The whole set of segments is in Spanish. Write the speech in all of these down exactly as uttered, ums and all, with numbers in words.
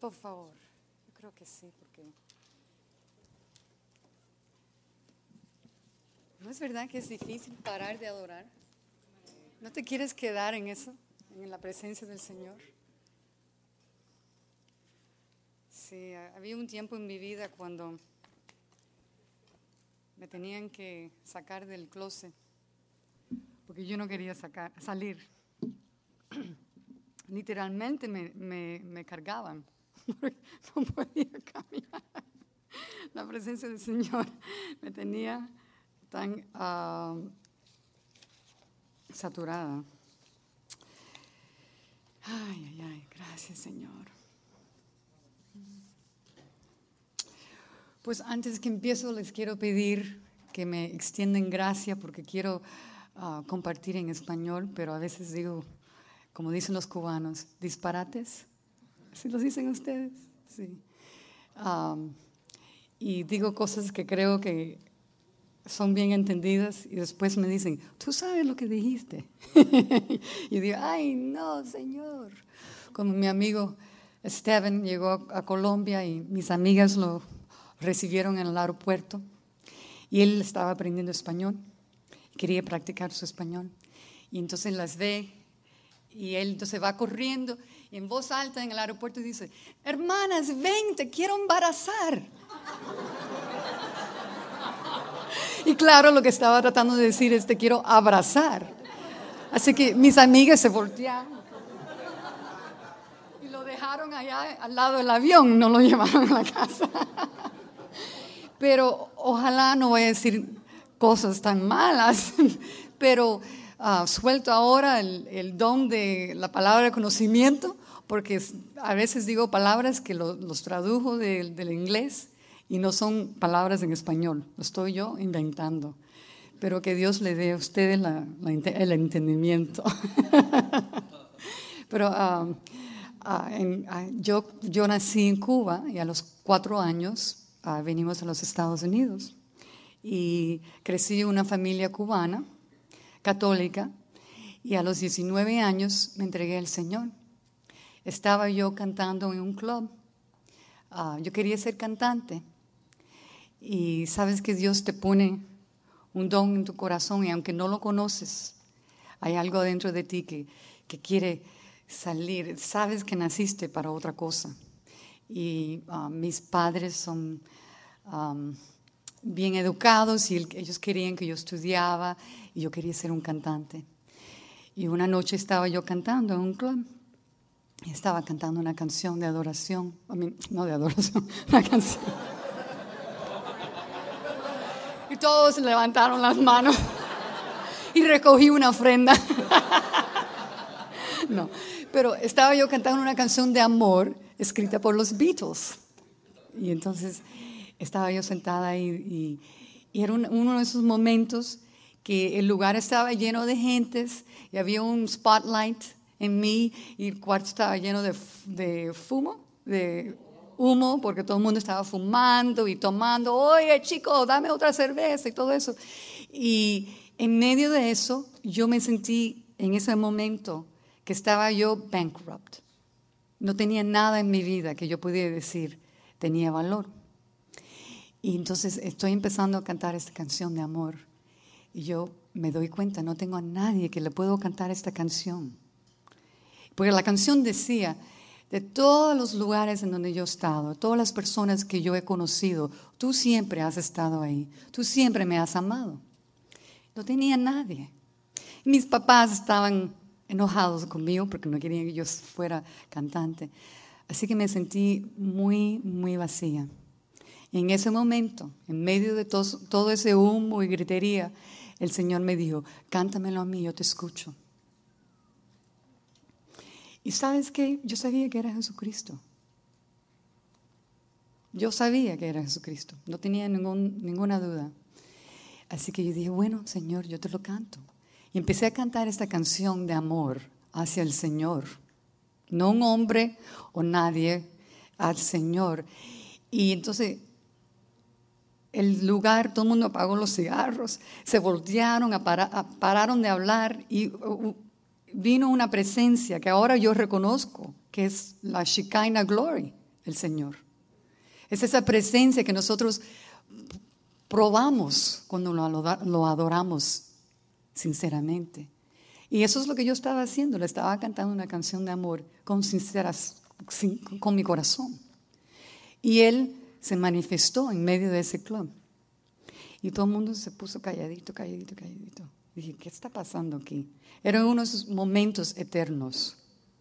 por favor. Yo creo que sí, porque ¿no es verdad que es difícil parar de adorar? ¿No te quieres quedar en eso, en la presencia del Señor? Sí, había un tiempo en mi vida cuando me tenían que sacar del closet porque yo no quería sacar, salir. Literalmente me, me, me cargaban, no podía caminar. La presencia del Señor me tenía tan uh, saturada. Ay, ay, ay, gracias, Señor. Pues antes que empiezo les quiero pedir que me extiendan gracia porque quiero uh, compartir en español, pero a veces digo, como dicen los cubanos, disparates. ¿Sí los dicen ustedes? Sí. Um, y digo cosas que creo que son bien entendidas y después me dicen, ¿tú sabes lo que dijiste? Y digo, ay, no, Señor. Como mi amigo Steven llegó a, a Colombia y mis amigas lo recibieron en el aeropuerto y él estaba aprendiendo español, quería practicar su español. Y entonces las ve y él entonces va corriendo y en voz alta en el aeropuerto dice, hermanas, ven, te quiero embarazar. Y claro, lo que estaba tratando de decir es, te quiero abrazar. Así que mis amigas se voltearon y lo dejaron allá al lado del avión, no lo llevaron a la casa. Pero ojalá no voy a decir cosas tan malas, pero uh, suelto ahora el, el don de la palabra de conocimiento, porque a veces digo palabras que lo, los tradujo de, del inglés y no son palabras en español, lo estoy yo inventando. Pero que Dios le dé a ustedes la, la, el entendimiento. Pero uh, uh, en, uh, yo, yo nací en Cuba y a los cuatro años uh, venimos a los Estados Unidos. Y crecí en una familia cubana, católica, y a los diecinueve años me entregué al Señor. Estaba yo cantando en un club. Uh, yo quería ser cantante. Y sabes que Dios te pone un don en tu corazón y aunque no lo conoces, hay algo dentro de ti que, que quiere salir. Sabes que naciste para otra cosa. Y uh, mis padres son um, bien educados y el, ellos querían que yo estudiaba y yo quería ser un cantante. Y una noche estaba yo cantando en un club. Y estaba cantando una canción de adoración. I mean, no de adoración, una canción. Y todos levantaron las manos y recogí una ofrenda. No, pero estaba yo cantando una canción de amor escrita por los Beatles. Y entonces estaba yo sentada ahí y, y era un, uno de esos momentos que el lugar estaba lleno de gentes y había un spotlight en mí y el cuarto estaba lleno de, de fumo, de humo, porque todo el mundo estaba fumando y tomando, oye chico, dame otra cerveza y todo eso. Y en medio de eso yo me sentí en ese momento que estaba yo bankrupt. No tenía nada en mi vida que yo pudiera decir tenía valor. Y entonces estoy empezando a cantar esta canción de amor. Y yo me doy cuenta, no tengo a nadie que le puedo cantar esta canción. Porque la canción decía, de todos los lugares en donde yo he estado, todas las personas que yo he conocido, tú siempre has estado ahí, tú siempre me has amado. No tenía nadie. Mis papás estaban enojados conmigo porque no querían que yo fuera cantante. Así que me sentí muy, muy vacía. Y en ese momento, en medio de todo, todo ese humo y gritería, el Señor me dijo, cántamelo a mí, yo te escucho. Y ¿sabes qué? Yo sabía que era Jesucristo. Yo sabía que era Jesucristo. No tenía ningún, ninguna duda. Así que yo dije, bueno, Señor, yo te lo canto. Y empecé a cantar esta canción de amor hacia el Señor. No un hombre o nadie, al Señor. Y entonces el lugar, todo el mundo apagó los cigarros, se voltearon, a para, a, pararon de hablar y uh, vino una presencia que ahora yo reconozco, que es la Shekinah Glory, el Señor. Es esa presencia que nosotros probamos cuando lo adoramos sinceramente. Y eso es lo que yo estaba haciendo. Le estaba cantando una canción de amor con sinceras, con mi corazón. Y Él se manifestó en medio de ese club. Y todo el mundo se puso calladito, calladito, calladito. Dije, ¿qué está pasando aquí? Eran unos momentos eternos.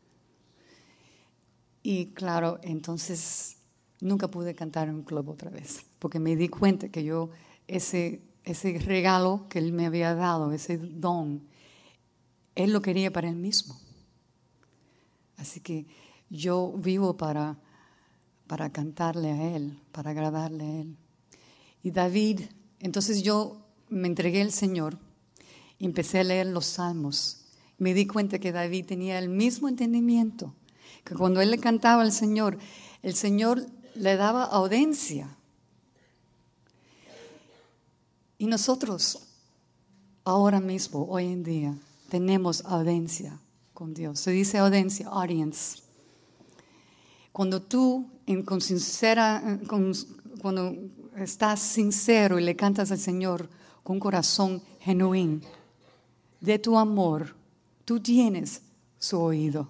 Y claro, entonces nunca pude cantar en un club otra vez, porque me di cuenta que yo, ese, ese regalo que Él me había dado, ese don, Él lo quería para Él mismo. Así que yo vivo para, para cantarle a Él, para agradarle a Él. Y David, entonces yo me entregué al Señor y empecé a leer los salmos. Me di cuenta que David tenía el mismo entendimiento, que cuando él le cantaba al Señor, el Señor le daba audiencia. Y nosotros, ahora mismo, hoy en día, tenemos audiencia con Dios. Se dice audiencia, audience. Cuando tú, en, con sincera, con, cuando estás sincero y le cantas al Señor con un corazón genuino, de tu amor, tú tienes su oído.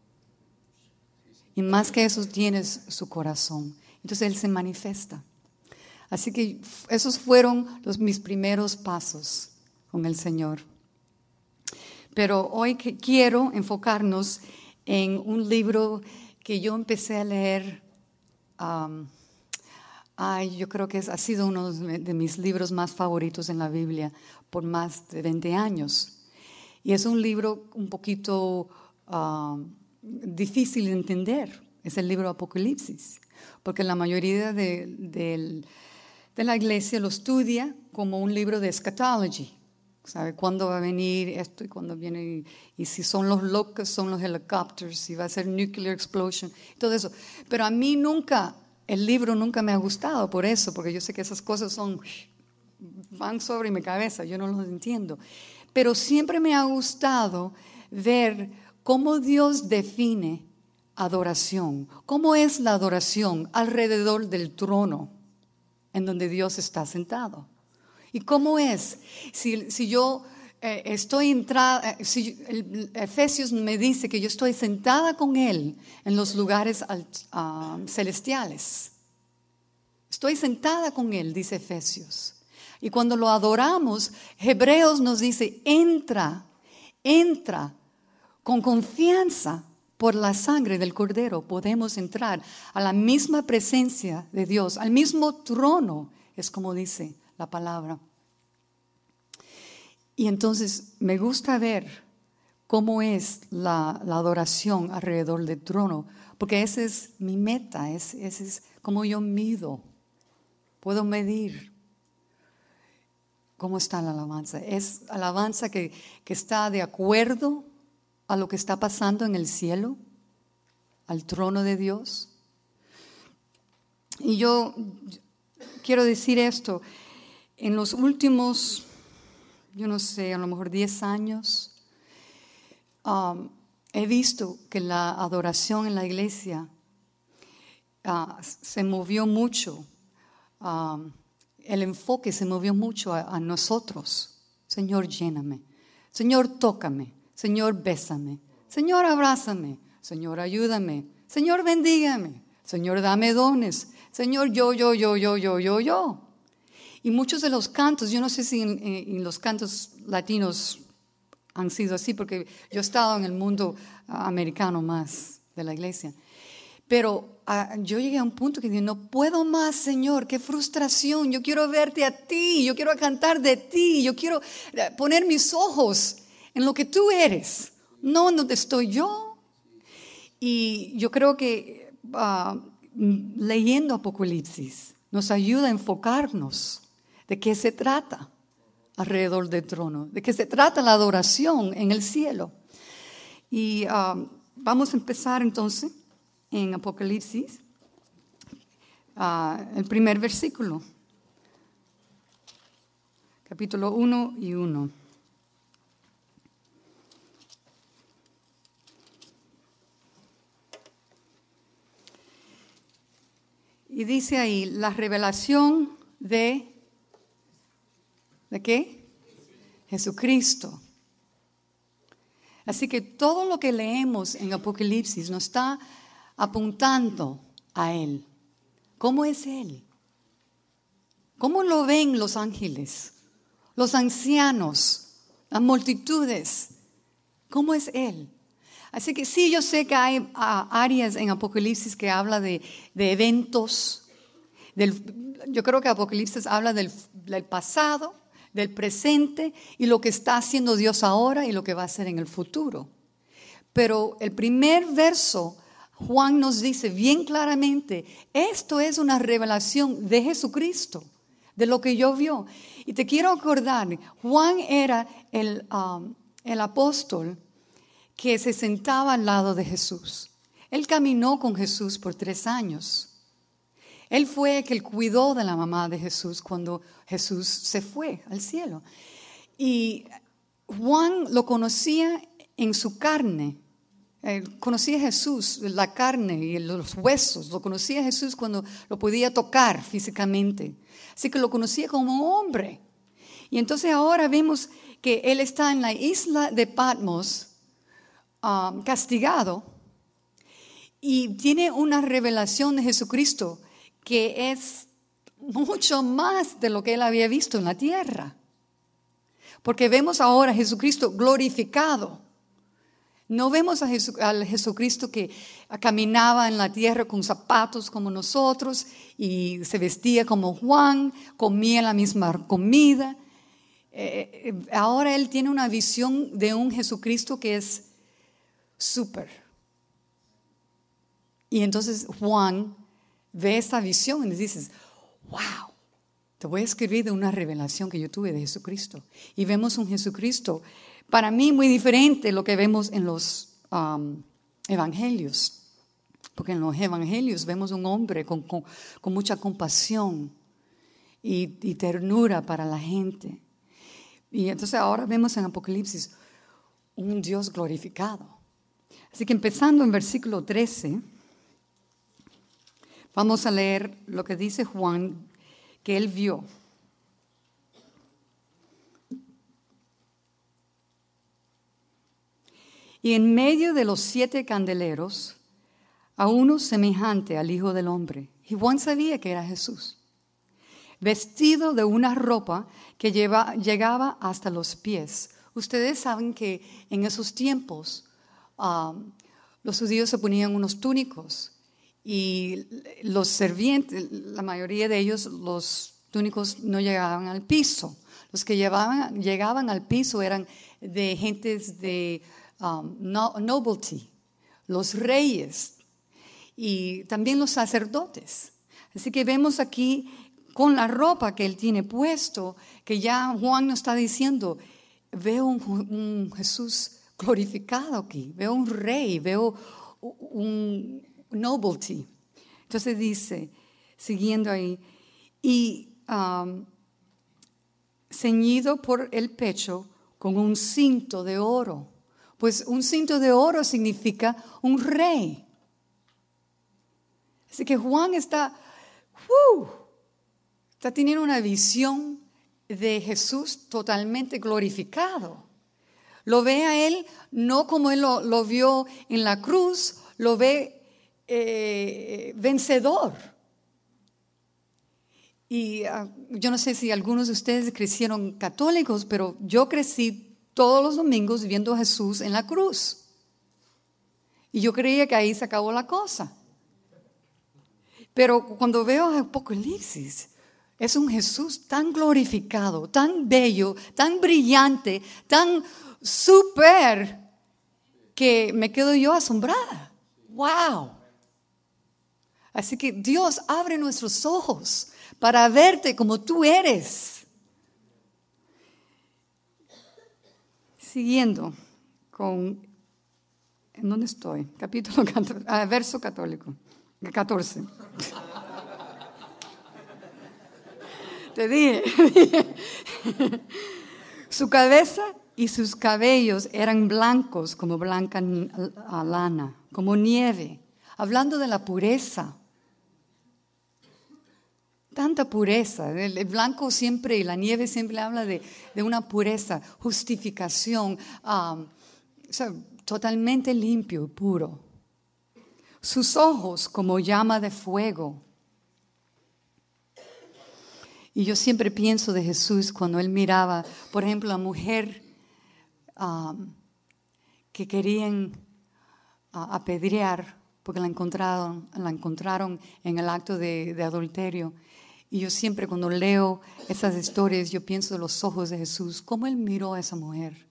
Y más que eso, tienes su corazón. Entonces Él se manifiesta. Así que esos fueron los, mis primeros pasos con el Señor. Pero hoy que quiero enfocarnos en un libro que yo empecé a leer. Um, ay, yo creo que es, ha sido uno de mis libros más favoritos en la Biblia por más de veinte años. Y es un libro un poquito uh, difícil de entender. Es el libro Apocalipsis, porque la mayoría de, de, de la iglesia lo estudia como un libro de eschatology. ¿Sabe cuándo va a venir esto y cuándo viene? Y, y si son los locos, son los helicópteros, si va a ser nuclear explosion, todo eso. Pero a mí nunca, el libro nunca me ha gustado por eso, porque yo sé que esas cosas son, van sobre mi cabeza, yo no los entiendo. Pero siempre me ha gustado ver cómo Dios define adoración. ¿Cómo es la adoración alrededor del trono en donde Dios está sentado? ¿Y cómo es? Si, si yo eh, estoy entrada, eh, si el, Efesios me dice que yo estoy sentada con Él en los lugares uh, celestiales. Estoy sentada con Él, dice Efesios. Y cuando lo adoramos, Hebreos nos dice, entra, entra con confianza por la sangre del Cordero. Podemos entrar a la misma presencia de Dios, al mismo trono, es como dice la palabra. Y entonces me gusta ver cómo es la, la adoración alrededor del trono, porque esa es mi meta, ese es, es como yo mido, puedo medir cómo está la alabanza. Es alabanza que, que está de acuerdo a lo que está pasando en el cielo, al trono de Dios. Y yo quiero decir esto, en los últimos, yo no sé, a lo mejor diez años, um, he visto que la adoración en la iglesia uh, se movió mucho, um, el enfoque se movió mucho a, a nosotros. Señor, lléname. Señor, tócame. Señor, bésame. Señor, abrázame. Señor, ayúdame. Señor, bendígame. Señor, dame dones. Señor, yo, yo, yo, yo, yo, yo, yo. Y muchos de los cantos, yo no sé si en, en los cantos latinos han sido así, porque yo he estado en el mundo uh, americano más de la iglesia. Pero uh, yo llegué a un punto que dije, no puedo más, Señor, qué frustración. Yo quiero verte a ti, yo quiero cantar de ti, yo quiero poner mis ojos en lo que tú eres, no en donde estoy yo. Y yo creo que uh, leyendo Apocalipsis nos ayuda a enfocarnos de qué se trata alrededor del trono, de qué se trata la adoración en el cielo. Y uh, vamos a empezar entonces en Apocalipsis, uh, el primer versículo, capítulo uno y uno. dice ahí, la revelación de, ¿de qué? Jesucristo. Así que todo lo que leemos en Apocalipsis nos está apuntando a Él. ¿Cómo es Él? ¿Cómo lo ven los ángeles, los ancianos, las multitudes? ¿Cómo es Él? Así que sí, yo sé que hay uh, áreas en Apocalipsis que habla de, de eventos. Del, yo creo que Apocalipsis habla del, del pasado, del presente y lo que está haciendo Dios ahora y lo que va a hacer en el futuro. Pero el primer verso, Juan nos dice bien claramente, esto es una revelación de Jesucristo, de lo que yo vio. Y te quiero acordar, Juan era el, um, el apóstol que se sentaba al lado de Jesús. Él caminó con Jesús por tres años. Él fue el que cuidó de la mamá de Jesús cuando Jesús se fue al cielo. Y Juan lo conocía en su carne. Él conocía a Jesús, la carne y los huesos. Lo conocía a Jesús cuando lo podía tocar físicamente. Así que lo conocía como un hombre. Y entonces ahora vemos que él está en la isla de Patmos, Um, castigado, y tiene una revelación de Jesucristo que es mucho más de lo que él había visto en la tierra, porque vemos ahora a Jesucristo glorificado. No vemos a Jesu, al Jesucristo que caminaba en la tierra con zapatos como nosotros y se vestía como Juan, comía la misma comida. Eh, ahora él tiene una visión de un Jesucristo que es súper. Y entonces Juan ve esa visión y le dices, wow, te voy a escribir de una revelación que yo tuve de Jesucristo. Y vemos un Jesucristo, para mí muy diferente de lo que vemos en los um, evangelios. Porque en los evangelios vemos un hombre con, con, con mucha compasión y, y ternura para la gente. Y entonces ahora vemos en Apocalipsis un Dios glorificado. Así que empezando en versículo trece, vamos a leer lo que dice Juan que él vio. Y en medio de los siete candeleros, a uno semejante al Hijo del Hombre. Y Juan sabía que era Jesús, vestido de una ropa que lleva, llegaba hasta los pies. Ustedes saben que en esos tiempos Um, los judíos se ponían unos túnicos y los servientes, la mayoría de ellos, los túnicos no llegaban al piso. Los que llevaban, llegaban al piso eran de gentes de um, no, nobility, los reyes y también los sacerdotes. Así que vemos aquí con la ropa que él tiene puesto, que ya Juan nos está diciendo, veo un, un Jesús glorificado aquí, veo un rey, veo un nobility. Entonces dice, siguiendo ahí, y um, ceñido por el pecho con un cinto de oro. Pues un cinto de oro significa un rey. Así que Juan está, uh, está teniendo una visión de Jesús totalmente glorificado. Lo ve a él no como él lo, lo vio en la cruz, lo ve eh, vencedor. Y uh, yo no sé si algunos de ustedes crecieron católicos, pero yo crecí todos los domingos viendo a Jesús en la cruz. Y yo creía que ahí se acabó la cosa. Pero cuando veo Apocalipsis, es un Jesús tan glorificado, tan bello, tan brillante, tan súper, que me quedo yo asombrada. ¡Wow! Así que Dios abre nuestros ojos para verte como tú eres. Siguiendo con, ¿en dónde estoy? Capítulo catorce, ah, verso católico, catorce. Te dije. Su cabeza y sus cabellos eran blancos como blanca lana, como nieve, hablando de la pureza. tanta pureza. El, el blanco siempre y la nieve siempre habla de, de una pureza, justificación, um, o sea, totalmente limpio y puro. Sus ojos como llama de fuego. Y yo siempre pienso de Jesús cuando él miraba, por ejemplo, a la mujer um, que querían uh, apedrear porque la encontraron, la encontraron en el acto de, de adulterio. Y yo siempre cuando leo esas historias, yo pienso de los ojos de Jesús, cómo él miró a esa mujer.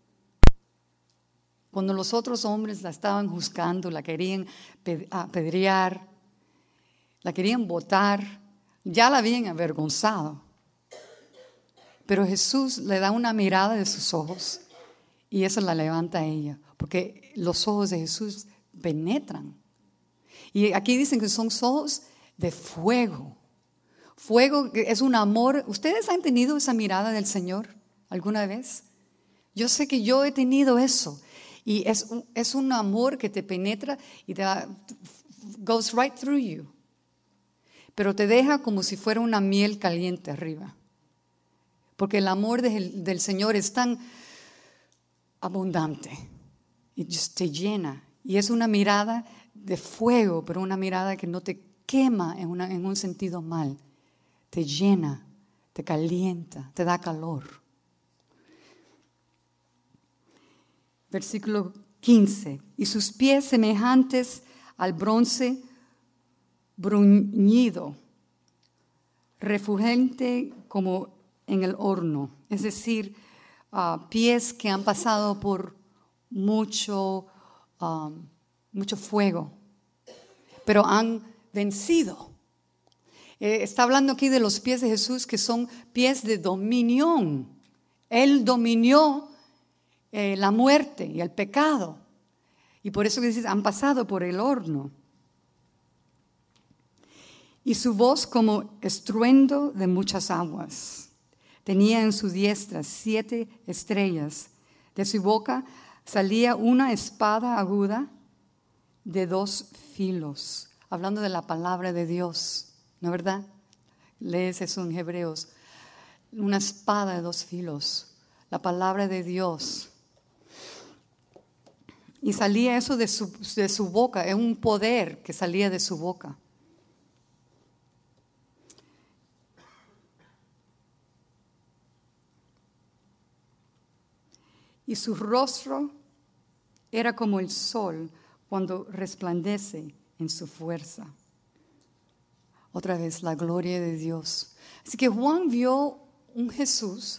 Cuando los otros hombres la estaban juzgando, la querían apedrear, la querían botar, ya la habían avergonzado. Pero Jesús le da una mirada de sus ojos y eso la levanta a ella, porque los ojos de Jesús penetran. Y aquí dicen que son ojos de fuego. Fuego es un amor. ¿Ustedes han tenido esa mirada del Señor alguna vez? Yo sé que yo he tenido eso. Y es un, es un amor que te penetra y te da, goes right through you. Pero te deja como si fuera una miel caliente arriba. Porque el amor de, del Señor es tan abundante. Y just te llena. Y es una mirada de fuego, pero una mirada que no te quema en, una, en un sentido mal. Te llena, te calienta, te da calor. Versículo quince. Y sus pies semejantes al bronce bruñido, refulgente como en el horno. Es decir, uh, pies que han pasado por mucho, um, mucho fuego, pero han vencido. Eh, está hablando aquí de los pies de Jesús que son pies de dominión. Él dominó eh, la muerte y el pecado. Y por eso que dices, han pasado por el horno. Y su voz como estruendo de muchas aguas. Tenía en su diestra siete estrellas. De su boca salía una espada aguda de dos filos. Hablando de la palabra de Dios, ¿no es verdad? Lees eso en Hebreos. Una espada de dos filos. La palabra de Dios. Y salía eso de su, de su boca. Es un poder que salía de su boca. Y su rostro era como el sol cuando resplandece en su fuerza. Otra vez, la gloria de Dios. Así que Juan vio un Jesús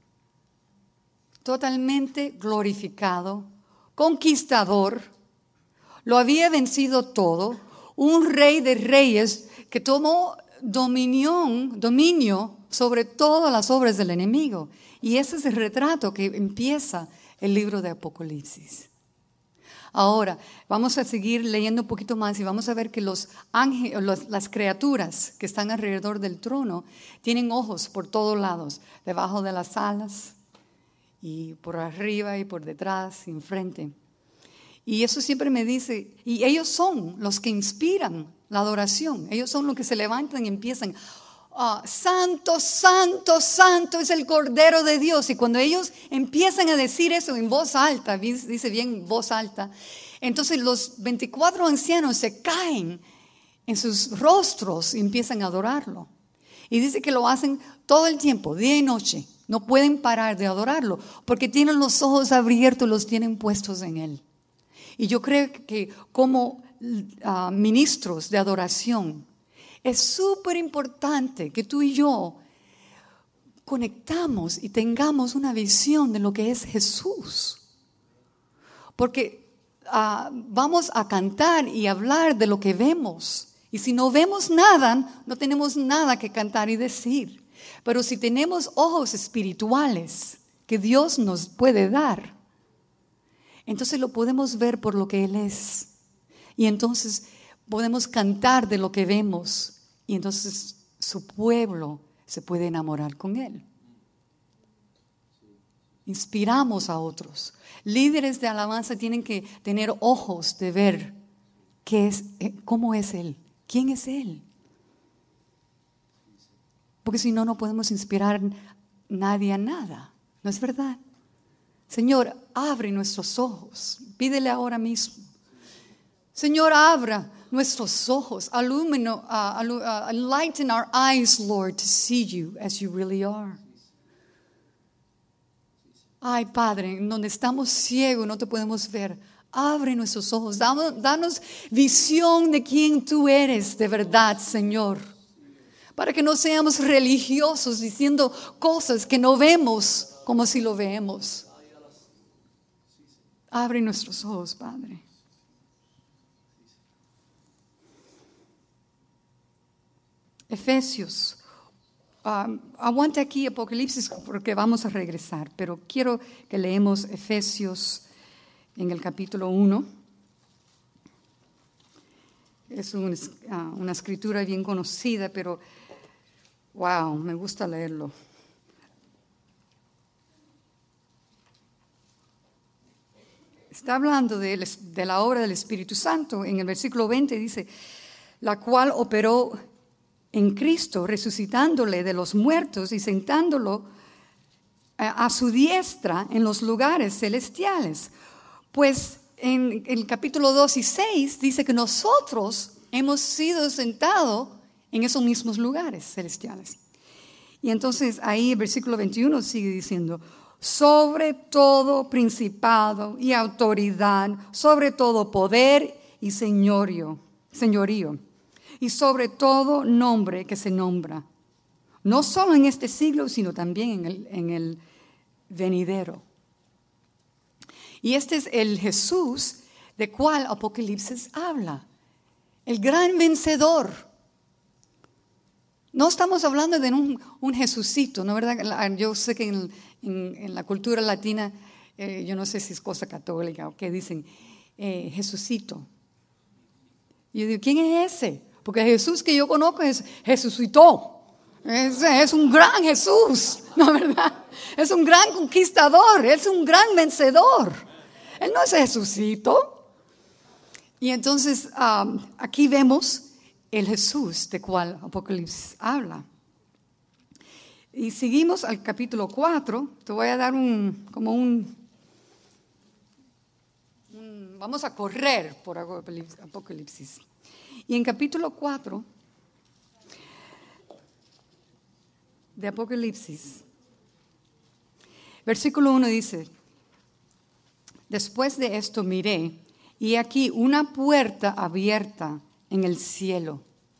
totalmente glorificado, conquistador, lo había vencido todo, un rey de reyes que tomó dominión, dominio sobre todas las obras del enemigo. Y ese es el retrato que empieza el libro de Apocalipsis. Ahora, vamos a seguir leyendo un poquito más y vamos a ver que los ángeles, los, las criaturas que están alrededor del trono tienen ojos por todos lados, debajo de las alas y por arriba y por detrás y enfrente. Y eso siempre me dice, y ellos son los que inspiran la adoración, ellos son los que se levantan y empiezan, oh, santo, santo, santo es el Cordero de Dios. Y cuando ellos empiezan a decir eso en voz alta, dice bien voz alta, entonces los veinticuatro ancianos se caen en sus rostros y empiezan a adorarlo. Y dice que lo hacen todo el tiempo, día y noche. No pueden parar de adorarlo porque tienen los ojos abiertos, los tienen puestos en Él. Y yo creo que como uh, ministros de adoración, es súper importante que tú y yo conectamos y tengamos una visión de lo que es Jesús. Porque uh, vamos a cantar y hablar de lo que vemos. Y si no vemos nada, no tenemos nada que cantar y decir. Pero si tenemos ojos espirituales que Dios nos puede dar, entonces lo podemos ver por lo que Él es. Y entonces podemos cantar de lo que vemos. Y entonces su pueblo se puede enamorar con Él. Inspiramos a otros. Líderes de alabanza tienen que tener ojos de ver qué es, cómo es Él, quién es Él. porque si no, no podemos inspirar a nadie a nada. ¿No es verdad? Señor, abre nuestros ojos. Pídele ahora mismo. Señor, abra nuestros ojos. Illumino, uh, uh, enlighten our eyes, Lord, to see you as you really are. Ay, Padre, en donde estamos ciegos, no te podemos ver. Abre nuestros ojos. Danos, danos visión de quién tú eres de verdad, Señor. Para que no seamos religiosos diciendo cosas que no vemos como si lo vemos. Abre nuestros ojos, Padre. Efesios. Um, aguante aquí Apocalipsis porque vamos a regresar, pero quiero que leemos Efesios en el capítulo uno. Es un, uh, una escritura bien conocida, pero wow, me gusta leerlo. Está hablando de, de la obra del Espíritu Santo. En el versículo veinte dice, la cual operó en Cristo, resucitándole de los muertos y sentándolo a su diestra en los lugares celestiales. Pues en el capítulo dos y seis dice que nosotros hemos sido sentados en esos mismos lugares celestiales. Y entonces ahí el versículo veintiuno sigue diciendo, sobre todo principado y autoridad, sobre todo poder y señorío, señorío. Y sobre todo nombre que se nombra, no solo en este siglo, sino también en el, en el venidero. Y este es el Jesús de cual Apocalipsis habla, el gran vencedor. No estamos hablando de un, un Jesucito, ¿no verdad? Yo sé que en, en, en la cultura latina, eh, yo no sé si es cosa católica o qué dicen, eh, Jesucito. Y yo digo, ¿quién es ese? Porque Jesús que yo conozco es Jesucito. Es, es un gran Jesús, ¿no es verdad? Es un gran conquistador, es un gran vencedor. Él no es Jesucito. Y entonces um, aquí vemos el Jesús de cual Apocalipsis habla. Y seguimos al capítulo cuatro. Te voy a dar un, como un, un vamos a correr por Apocalipsis. Y en capítulo cuatro de Apocalipsis, versículo uno dice, después de esto miré, y aquí una puerta abierta en el cielo.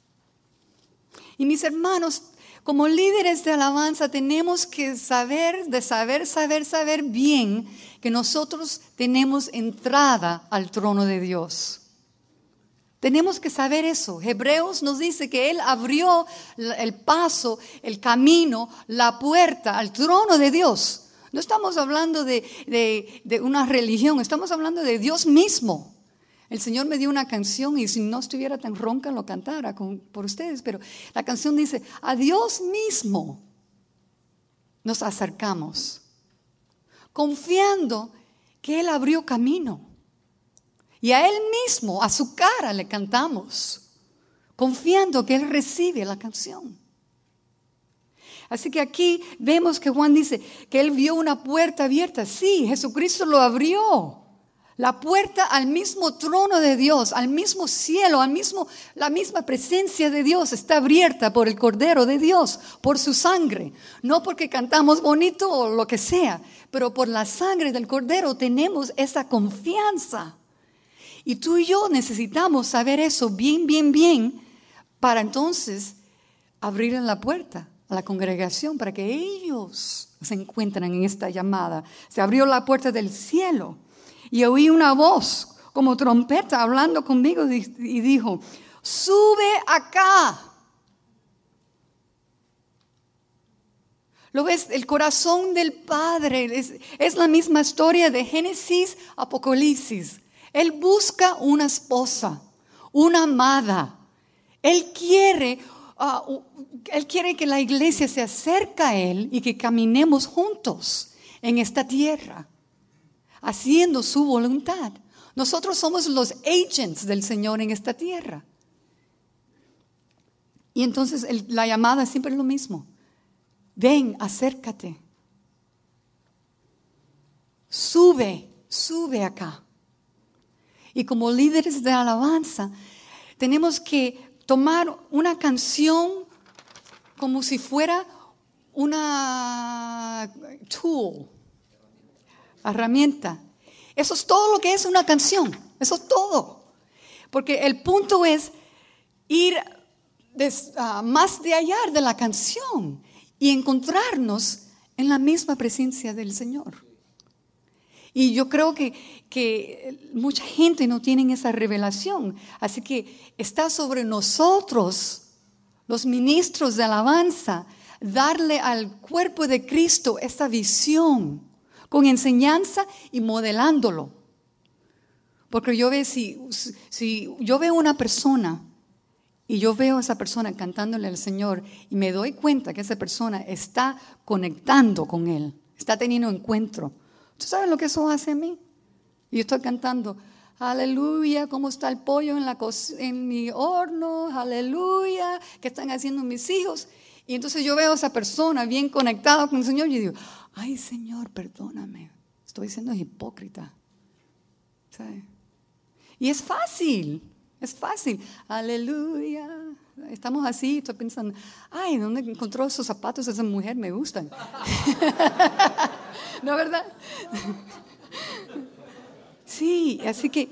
Y mis hermanos, como líderes de alabanza, tenemos que saber, de saber, saber, saber bien que nosotros tenemos entrada al trono de Dios. Tenemos que saber eso. Hebreos nos dice que Él abrió el paso, el camino, la puerta al trono de Dios. No estamos hablando de, de, de una religión, estamos hablando de Dios mismo. El Señor me dio una canción y si no estuviera tan ronca lo cantara con, por ustedes, pero la canción dice, a Dios mismo nos acercamos, confiando que Él abrió camino. Y a Él mismo, a su cara le cantamos, confiando que Él recibe la canción. Así que aquí vemos que Juan dice que Él vio una puerta abierta. Sí, Jesucristo lo abrió. La puerta al mismo trono de Dios, al mismo cielo, al mismo, la misma presencia de Dios está abierta por el Cordero de Dios, por su sangre. No porque cantamos bonito o lo que sea, pero por la sangre del Cordero tenemos esa confianza. Y tú y yo necesitamos saber eso bien, bien, bien, para entonces abrir la puerta a la congregación, para que ellos se encuentren en esta llamada. Se abrió la puerta del cielo y oí una voz como trompeta hablando conmigo y dijo, sube acá. ¿Lo ves? El corazón del Padre es, es la misma historia de Génesis, Apocalipsis. Él busca una esposa, una amada. Él quiere, uh, él quiere que la iglesia se acerque a Él y que caminemos juntos en esta tierra, haciendo su voluntad. Nosotros somos los agents del Señor en esta tierra. Y entonces el, la llamada siempre es lo mismo. ven, acércate. Sube, sube acá. Y como líderes de alabanza, tenemos que tomar una canción como si fuera una tool, herramienta. Eso es todo lo que es una canción. Eso es todo. Porque el punto es ir des, uh, más de allá de la canción y encontrarnos en la misma presencia del Señor. Y yo creo que, que mucha gente no tiene esa revelación. Así que está sobre nosotros, los ministros de alabanza, darle al cuerpo de Cristo esta visión con enseñanza y modelándolo. Porque yo veo, si, si yo veo una persona y yo veo a esa persona cantándole al Señor y me doy cuenta que esa persona está conectando con Él, está teniendo encuentro. ¿Tú sabes lo que eso hace a mí? Y yo estoy cantando, aleluya, cómo está el pollo en, la co- en mi horno, aleluya, ¿qué están haciendo mis hijos? Y entonces yo veo a esa persona bien conectada con el Señor y digo, ay Señor, perdóname, estoy siendo hipócrita. ¿Sabes? Y es fácil, es fácil, aleluya. Estamos así, estoy pensando, ay, ¿dónde encontró esos zapatos esa mujer? Me gustan. ¿No, verdad? Sí, así que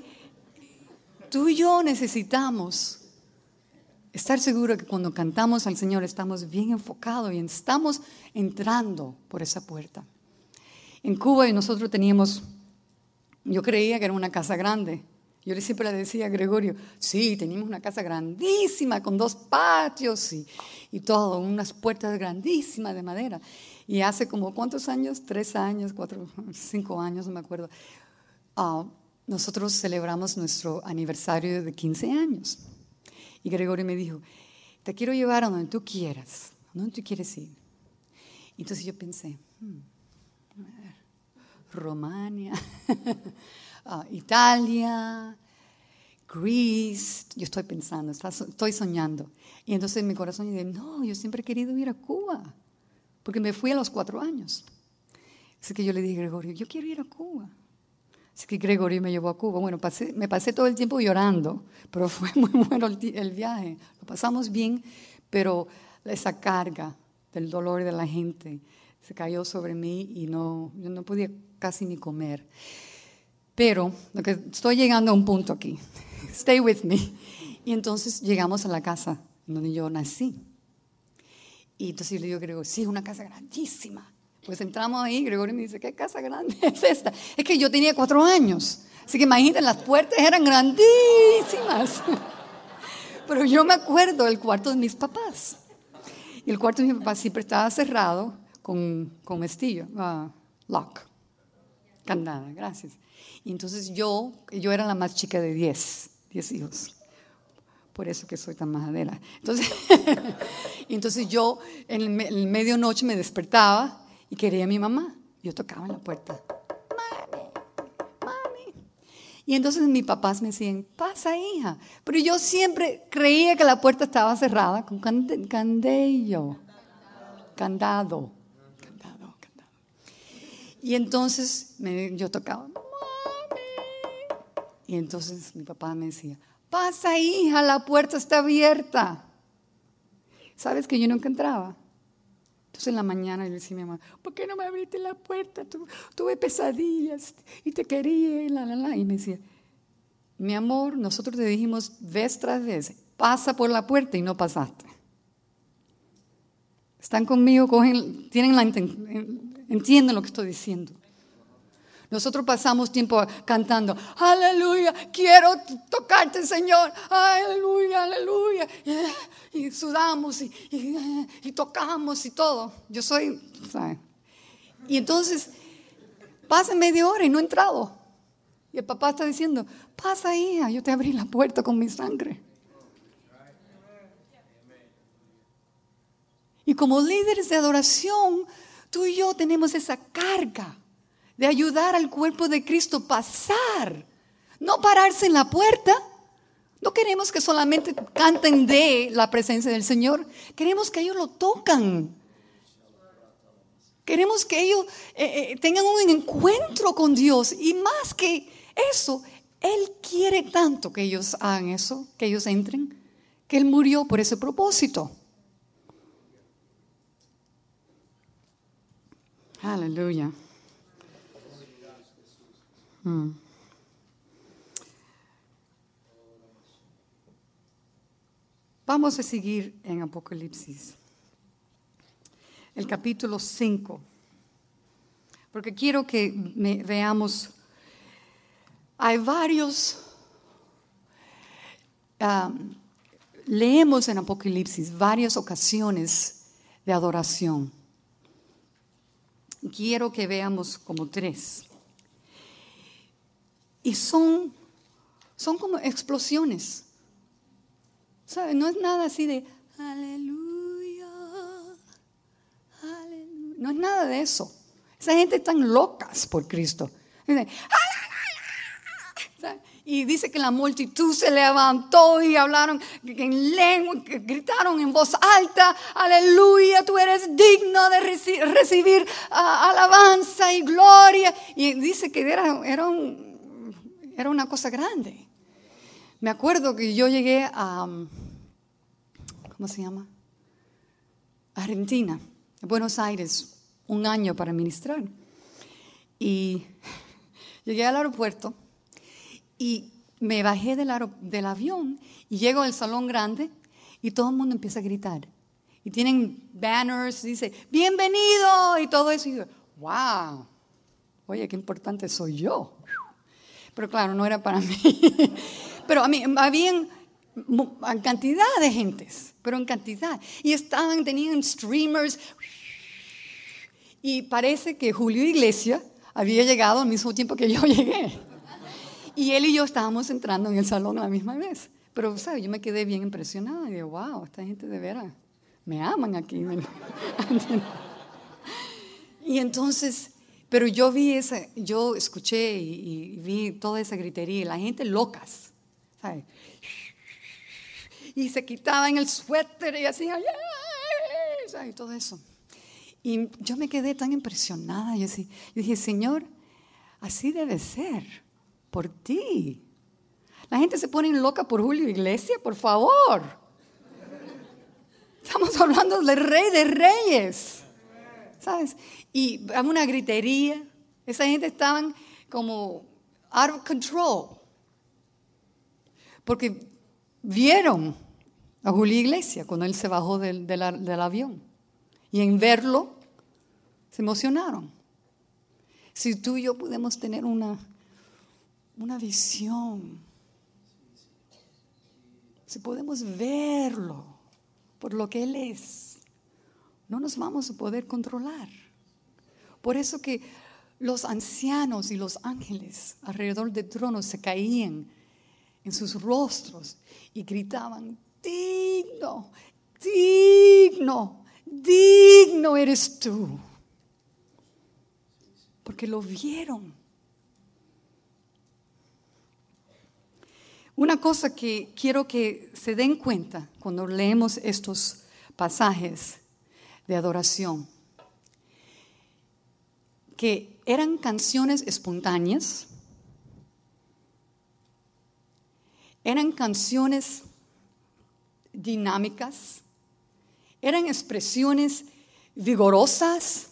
tú y yo necesitamos estar seguros que cuando cantamos al Señor estamos bien enfocados y estamos entrando por esa puerta. En Cuba nosotros teníamos, yo creía que era una casa grande. Yo siempre le decía a Gregorio, sí, teníamos una casa grandísima con dos patios y, y todo, unas puertas grandísimas de madera. Y hace como, ¿cuántos años? Tres años, cuatro, cinco años, no me acuerdo. Uh, nosotros celebramos nuestro aniversario de quince años. Y Gregorio me dijo, te quiero llevar a donde tú quieras, ¿a dónde tú quieres ir? Y entonces yo pensé, hmm, a ver, Romania, uh, Italia, Greece. Yo estoy pensando, estoy soñando. Y entonces en mi corazón yo dije, no, yo siempre he querido ir a Cuba. Porque me fui a los cuatro años. Así que yo le dije a Gregorio, yo quiero ir a Cuba. Así que Gregorio me llevó a Cuba. Bueno, pasé, me pasé todo el tiempo llorando, pero fue muy bueno el, el viaje. Lo pasamos bien, pero esa carga del dolor de la gente se cayó sobre mí y no, yo no podía casi ni comer. Pero lo que estoy llegando a un punto aquí. Stay with me. Y entonces llegamos a la casa donde yo nací. Y entonces yo le digo a Gregorio, sí, es una casa grandísima. Pues entramos ahí, Gregorio me dice, ¿qué casa grande es esta? Es que yo tenía cuatro años. Así que imagínate, las puertas eran grandísimas. Pero yo me acuerdo del cuarto de mis papás. Y el cuarto de mis papás siempre estaba cerrado con, con estillo, uh, lock, candada, gracias. Y entonces yo, yo era la más chica de diez, diez hijos. Por eso que soy tan majadera. Entonces, entonces yo en, el, en medianoche me despertaba y quería a mi mamá. Yo tocaba en la puerta. Mami, mami. Y entonces mis papás me decían, pasa hija. Pero yo siempre creía que la puerta estaba cerrada con cande, candello. Candado. Candado, candado. Y entonces me, yo tocaba, mami. Y entonces mi papá me decía, pasa hija, la puerta está abierta. ¿Sabes que yo nunca entraba? Entonces en la mañana yo le decía a mi mamá, ¿por qué no me abriste la puerta? Tu, tuve pesadillas y te quería y la, la, la. Y me decía, mi amor, nosotros te dijimos vez tras vez, pasa por la puerta y no pasaste. Están conmigo, cogen, tienen la entienden lo que estoy diciendo. Nosotros pasamos tiempo cantando, aleluya, quiero tocarte, Señor, aleluya, aleluya. Y, y sudamos y, y, y tocamos y todo. Yo soy, ¿sabes? Y entonces pasa media hora y no he entrado. Y el papá está diciendo, pasa hija, yo te abrí la puerta con mi sangre. Y como líderes de adoración, tú y yo tenemos esa carga de ayudar al cuerpo de Cristo a pasar, no pararse en la puerta. No queremos que solamente canten de la presencia del Señor, queremos que ellos lo tocan. Queremos que ellos eh, eh, tengan un encuentro con Dios. Y más que eso, Él quiere tanto que ellos hagan eso, que ellos entren, que Él murió por ese propósito. Aleluya. Hmm. Vamos a seguir en Apocalipsis, el capítulo cinco, porque quiero que me, veamos, hay varios, um, leemos en Apocalipsis varias ocasiones de adoración. Quiero que veamos como tres. Y son, son como explosiones. ¿Sabe? No es nada así de aleluya, aleluya. No es nada de eso. Esa gente está locas por Cristo. Dice, y dice que la multitud se levantó y hablaron en lengua, gritaron en voz alta, aleluya, tú eres digno de reci- recibir uh, alabanza y gloria. Y dice que era, era, un, era una cosa grande. Me acuerdo que yo llegué a, ¿cómo se llama? Argentina, a Buenos Aires, un año para ministrar. Y llegué al aeropuerto y me bajé del, aer- del avión y llego al salón grande y todo el mundo empieza a gritar. Y tienen banners, dice, bienvenido y todo eso. Y yo, wow, oye, qué importante soy yo. Pero claro, no era para mí. Pero a mí, habían cantidad de gentes, pero en cantidad. Y estaban, tenían streamers. Y parece que Julio Iglesias había llegado al mismo tiempo que yo llegué. Y él y yo estábamos entrando en el salón a la misma vez. Pero, ¿sabes? Yo me quedé bien impresionada. Y digo, wow, esta gente de veras me aman aquí. Y entonces, pero yo vi esa, yo escuché y, y vi toda esa gritería y la gente locas, ¿sabes? Y se quitaban el suéter y hacían, ¿sabes? Y todo eso. Y yo me quedé tan impresionada. Yo, decía, yo dije, Señor, así debe ser, por ti. La gente se pone loca por Julio Iglesias, por favor. Estamos hablando del Rey de Reyes, ¿sabes? Y había una gritería. Esa gente estaban como out of control. Porque vieron a Julio Iglesias cuando él se bajó del, del, del avión. Y en verlo, se emocionaron. Si tú y yo podemos tener una, una visión, si podemos verlo por lo que Él es, no nos vamos a poder controlar. Por eso que los ancianos y los ángeles alrededor del trono se caían en sus rostros y gritaban, digno, digno, digno eres tú. Porque lo vieron. Una cosa que quiero que se den cuenta cuando leemos estos pasajes de adoración, que eran canciones espontáneas, eran canciones dinámicas, eran expresiones vigorosas.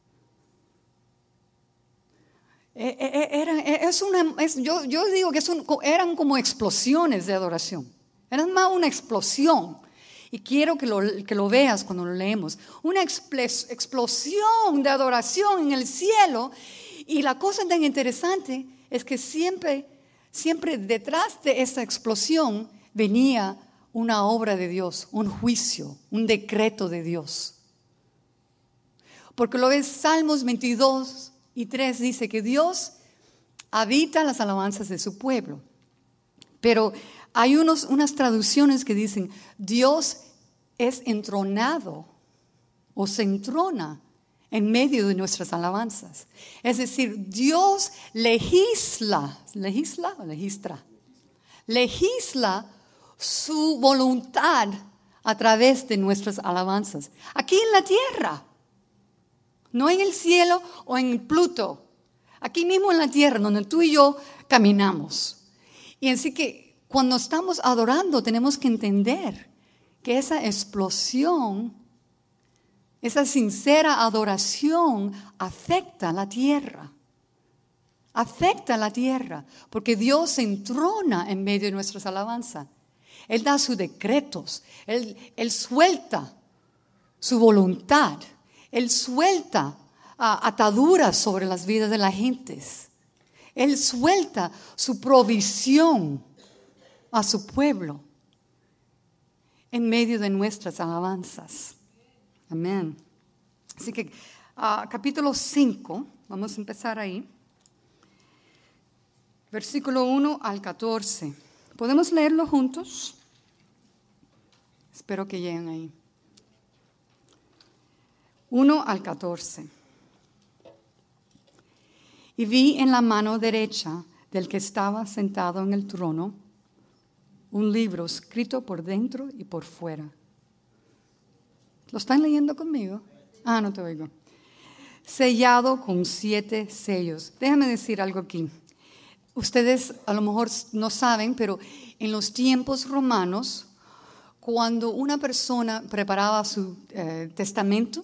Era, es una, es, yo, yo digo que son, eran como explosiones de adoración. Eran más una explosión. Y quiero que lo, que lo veas cuando lo leemos. Una explosión de adoración en el cielo. Y la cosa tan interesante es que siempre, siempre detrás de esa explosión venía una obra de Dios, un juicio, un decreto de Dios. Porque lo ves, Salmos veintidós y tres dice que Dios habita las alabanzas de su pueblo. Pero hay unos, unas traducciones que dicen, Dios es entronado o se entrona en medio de nuestras alabanzas. Es decir, Dios legisla, legisla o legistra, legisla su voluntad a través de nuestras alabanzas. Aquí en la tierra. No en el cielo o en Pluto. Aquí mismo en la tierra, donde tú y yo caminamos. Y así que cuando estamos adorando tenemos que entender que esa explosión, esa sincera adoración afecta la tierra. Afecta la tierra, porque Dios se entrona en medio de nuestras alabanzas. Él da sus decretos, Él, Él suelta su voluntad, Él suelta uh, ataduras sobre las vidas de las gentes. Él suelta su provisión a su pueblo en medio de nuestras alabanzas. Amén. Así que uh, capítulo cinco, vamos a empezar ahí. Versículo uno al catorce. ¿Podemos leerlo juntos? Espero que lleguen ahí. uno al catorce. Y vi en la mano derecha del que estaba sentado en el trono un libro escrito por dentro y por fuera. ¿Lo están leyendo conmigo? Ah, no te oigo. Sellado con siete sellos. Déjame decir algo aquí. Ustedes a lo mejor no saben, pero en los tiempos romanos, cuando una persona preparaba su eh, testamento,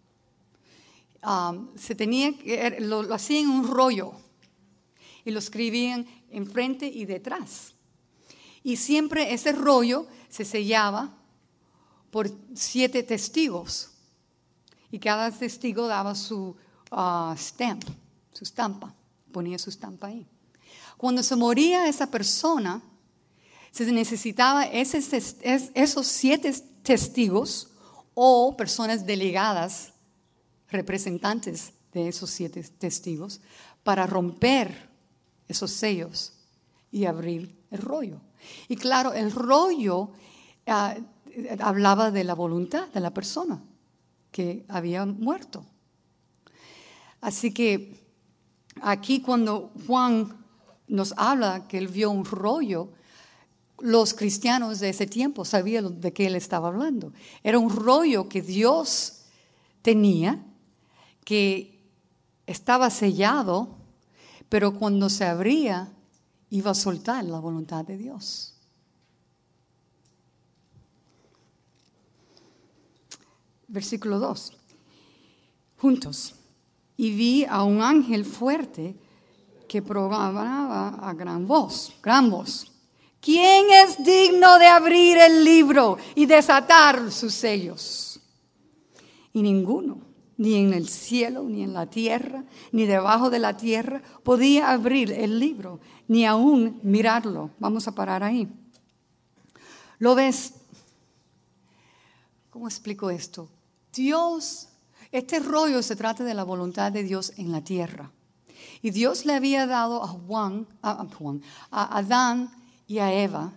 um, se tenía que, lo, lo hacían en un rollo y lo escribían enfrente y detrás. Y siempre ese rollo se sellaba por siete testigos y cada testigo daba su uh, stamp, su estampa, ponía su estampa ahí. Cuando se moría esa persona, se necesitaba ese, esos siete testigos o personas delegadas, representantes de esos siete testigos, para romper esos sellos y abrir el rollo. Y claro, el rollo uh, hablaba de la voluntad de la persona que había muerto. Así que aquí cuando Juan nos habla que él vio un rollo, los cristianos de ese tiempo sabían de qué él estaba hablando. Era un rollo que Dios tenía, que estaba sellado, pero cuando se abría, iba a soltar la voluntad de Dios. Versículo dos. Juntos. Y vi a un ángel fuerte que proclamaba a gran voz, gran voz. ¿Quién es digno de abrir el libro y desatar sus sellos? Y ninguno, ni en el cielo, ni en la tierra, ni debajo de la tierra, podía abrir el libro, ni aún mirarlo. Vamos a parar ahí. ¿Lo ves? ¿Cómo explico esto? Dios, este rollo se trata de la voluntad de Dios en la tierra. Y Dios le había dado a Juan, a, Juan, a Adán y a Eva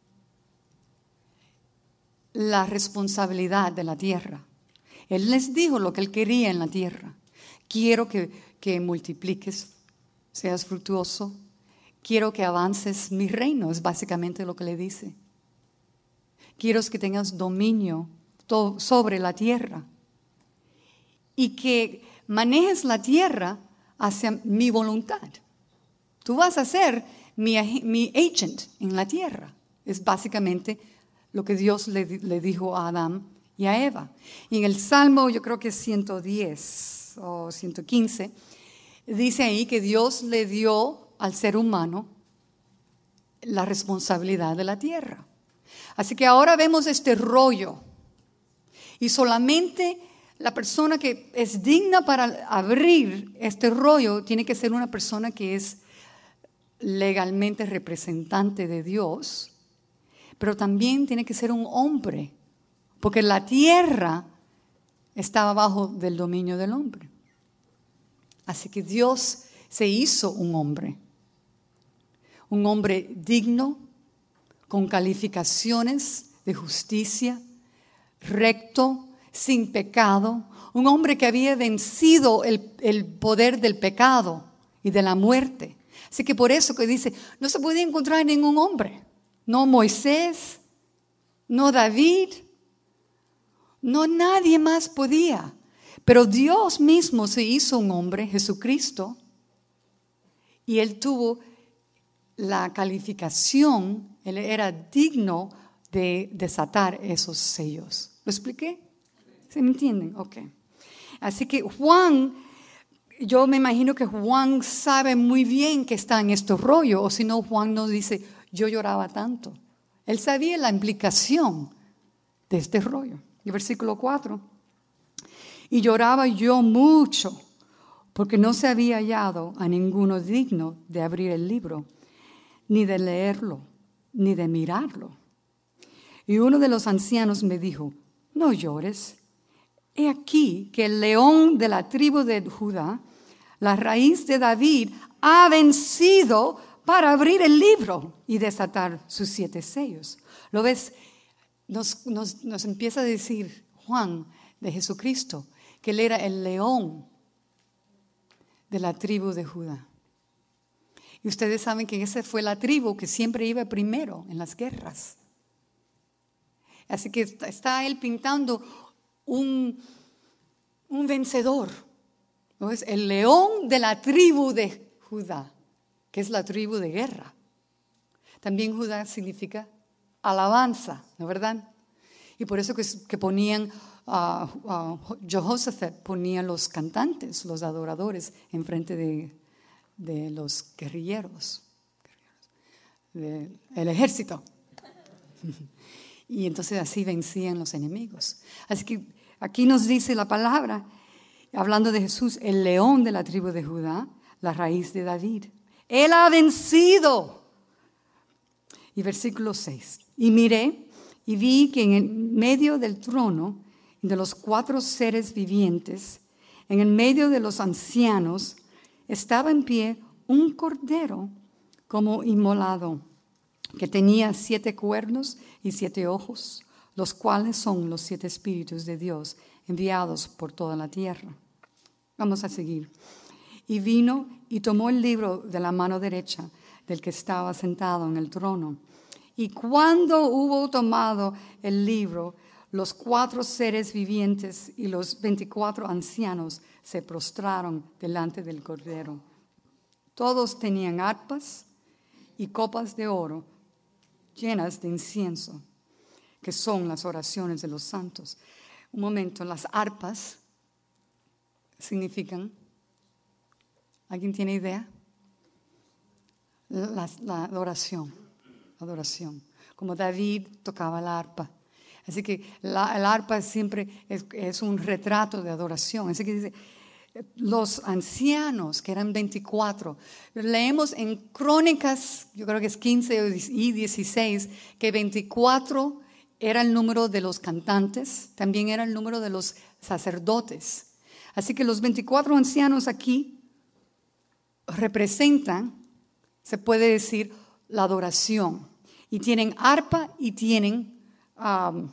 la responsabilidad de la tierra. Él les dijo lo que él quería en la tierra. Quiero que, que multipliques, seas fructuoso. Quiero que avances mi reino, es básicamente lo que le dice. Quiero que tengas dominio to- sobre la tierra. Y que manejes la tierra hacia mi voluntad. Tú vas a ser mi, mi agent en la tierra. Es básicamente lo que Dios le, le dijo a Adán y a Eva. Y en el Salmo, yo creo que es ciento diez o ciento quince, dice ahí que Dios le dio al ser humano la responsabilidad de la tierra. Así que ahora vemos este rollo. Y solamente la persona que es digna para abrir este rollo tiene que ser una persona que es legalmente representante de Dios, pero también tiene que ser un hombre, porque la tierra estaba bajo del dominio del hombre. Así que Dios se hizo un hombre, un hombre digno, con calificaciones de justicia, recto, sin pecado, un hombre que había vencido el, el poder del pecado y de la muerte. Así que por eso que dice, no se podía encontrar ningún hombre, no Moisés, no David, no nadie más podía. Pero Dios mismo se hizo un hombre, Jesucristo, y Él tuvo la calificación, Él era digno de desatar esos sellos. ¿Lo expliqué? ¿Se me entienden? Ok. Así que Juan, yo me imagino que Juan sabe muy bien que está en este rollo, o si no, Juan nos dice, yo lloraba tanto. Él sabía la implicación de este rollo. Y versículo cuatro. Y lloraba yo mucho, porque no se había hallado a ninguno digno de abrir el libro, ni de leerlo, ni de mirarlo. Y uno de los ancianos me dijo, no llores. He aquí que el león de la tribu de Judá, la raíz de David, ha vencido para abrir el libro y desatar sus siete sellos. ¿Lo ves? Nos, nos, nos empieza a decir Juan de Jesucristo que él era el león de la tribu de Judá. Y ustedes saben que esa fue la tribu que siempre iba primero en las guerras. Así que está él pintando un, un vencedor. ¿No es? El león de la tribu de Judá, que es la tribu de guerra. También Judá significa alabanza, ¿no es verdad? Y por eso que, que ponían, uh, uh, Jehoshaphat ponía los cantantes, los adoradores, enfrente de, de los guerrilleros, del ejército. Y entonces así vencían los enemigos. Así que aquí nos dice la palabra, hablando de Jesús, el león de la tribu de Judá, la raíz de David. Él ha vencido. Y versículo seis. Y miré y vi que en el medio del trono, de los cuatro seres vivientes, en el medio de los ancianos, estaba en pie un cordero como inmolado, que tenía siete cuernos y siete ojos, los cuales son los siete espíritus de Dios enviados por toda la tierra. Vamos a seguir. Y vino y tomó el libro de la mano derecha del que estaba sentado en el trono. Y cuando hubo tomado el libro, los cuatro seres vivientes y los veinticuatro ancianos se prostraron delante del Cordero. Todos tenían arpas y copas de oro llenas de incienso, que son las oraciones de los santos. Un momento, las arpas significan, ¿alguien tiene idea? La, la adoración, adoración. Como David tocaba la arpa. Así que la, el arpa siempre es, es un retrato de adoración. Así que dice, los ancianos, que eran veinticuatro, leemos en Crónicas, yo creo que es quince y dieciséis, que veinticuatro era el número de los cantantes, también era el número de los sacerdotes. Así que los veinticuatro ancianos aquí representan, se puede decir, la adoración. Y tienen arpa y tienen um,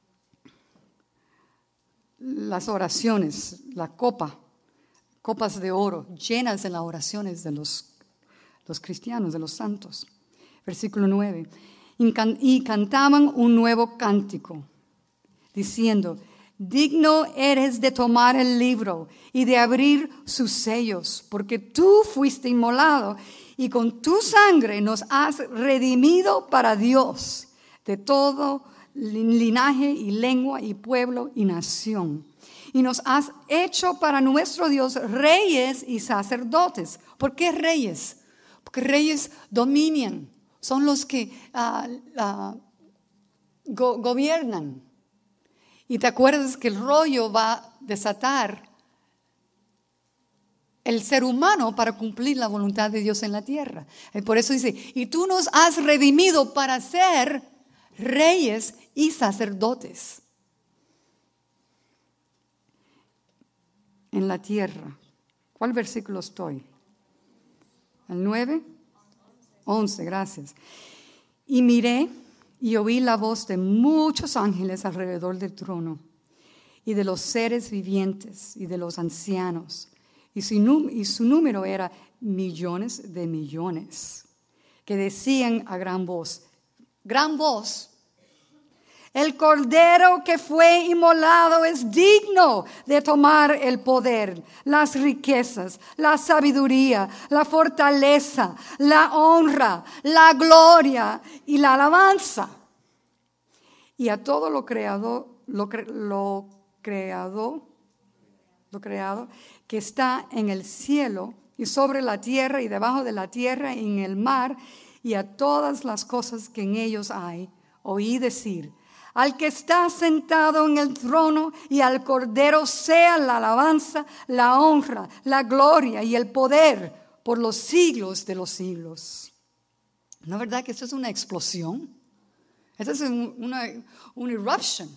las oraciones, la copa, copas de oro llenas de las oraciones de los, los cristianos, de los santos. Versículo nueve. Y cantaban un nuevo cántico, diciendo, digno eres de tomar el libro y de abrir sus sellos, porque tú fuiste inmolado y con tu sangre nos has redimido para Dios de todo linaje y lengua y pueblo y nación. Y nos has hecho para nuestro Dios reyes y sacerdotes. ¿Por qué reyes? Porque reyes dominan, son los que uh, uh, go- gobiernan. Y te acuerdas que el rollo va a desatar el ser humano para cumplir la voluntad de Dios en la tierra. Y por eso dice, y tú nos has redimido para ser reyes y sacerdotes en la tierra. ¿Cuál versículo estoy? ¿El nueve? once, gracias. Y miré y oí la voz de muchos ángeles alrededor del trono y de los seres vivientes y de los ancianos. Y su, num- y su número era millones de millones, que decían a gran voz, gran voz, El cordero que fue inmolado es digno de tomar el poder, las riquezas, la sabiduría, la fortaleza, la honra, la gloria y la alabanza. Y a todo lo creado, lo, cre, lo creado, lo creado que está en el cielo y sobre la tierra y debajo de la tierra y en el mar y a todas las cosas que en ellos hay, oí decir: al que está sentado en el trono y al Cordero sea la alabanza, la honra, la gloria y el poder por los siglos de los siglos. ¿No es verdad que esto es una explosión? Esto es una, una eruption.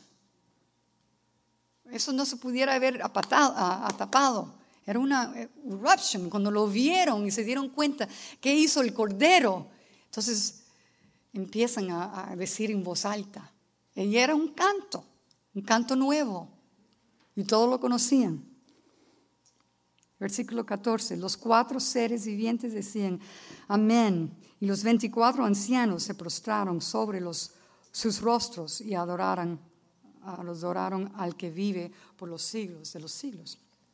Eso no se pudiera haber apatado, atapado. Era una eruption. Cuando lo vieron y se dieron cuenta qué hizo el Cordero, entonces empiezan a, a decir en voz alta. Y era un canto, un canto nuevo. Y todos lo conocían. Versículo catorce. Los cuatro seres vivientes decían: amén. Y los veinticuatro ancianos se prostraron sobre los, sus rostros y adoraron, adoraron al que vive por los siglos de los siglos.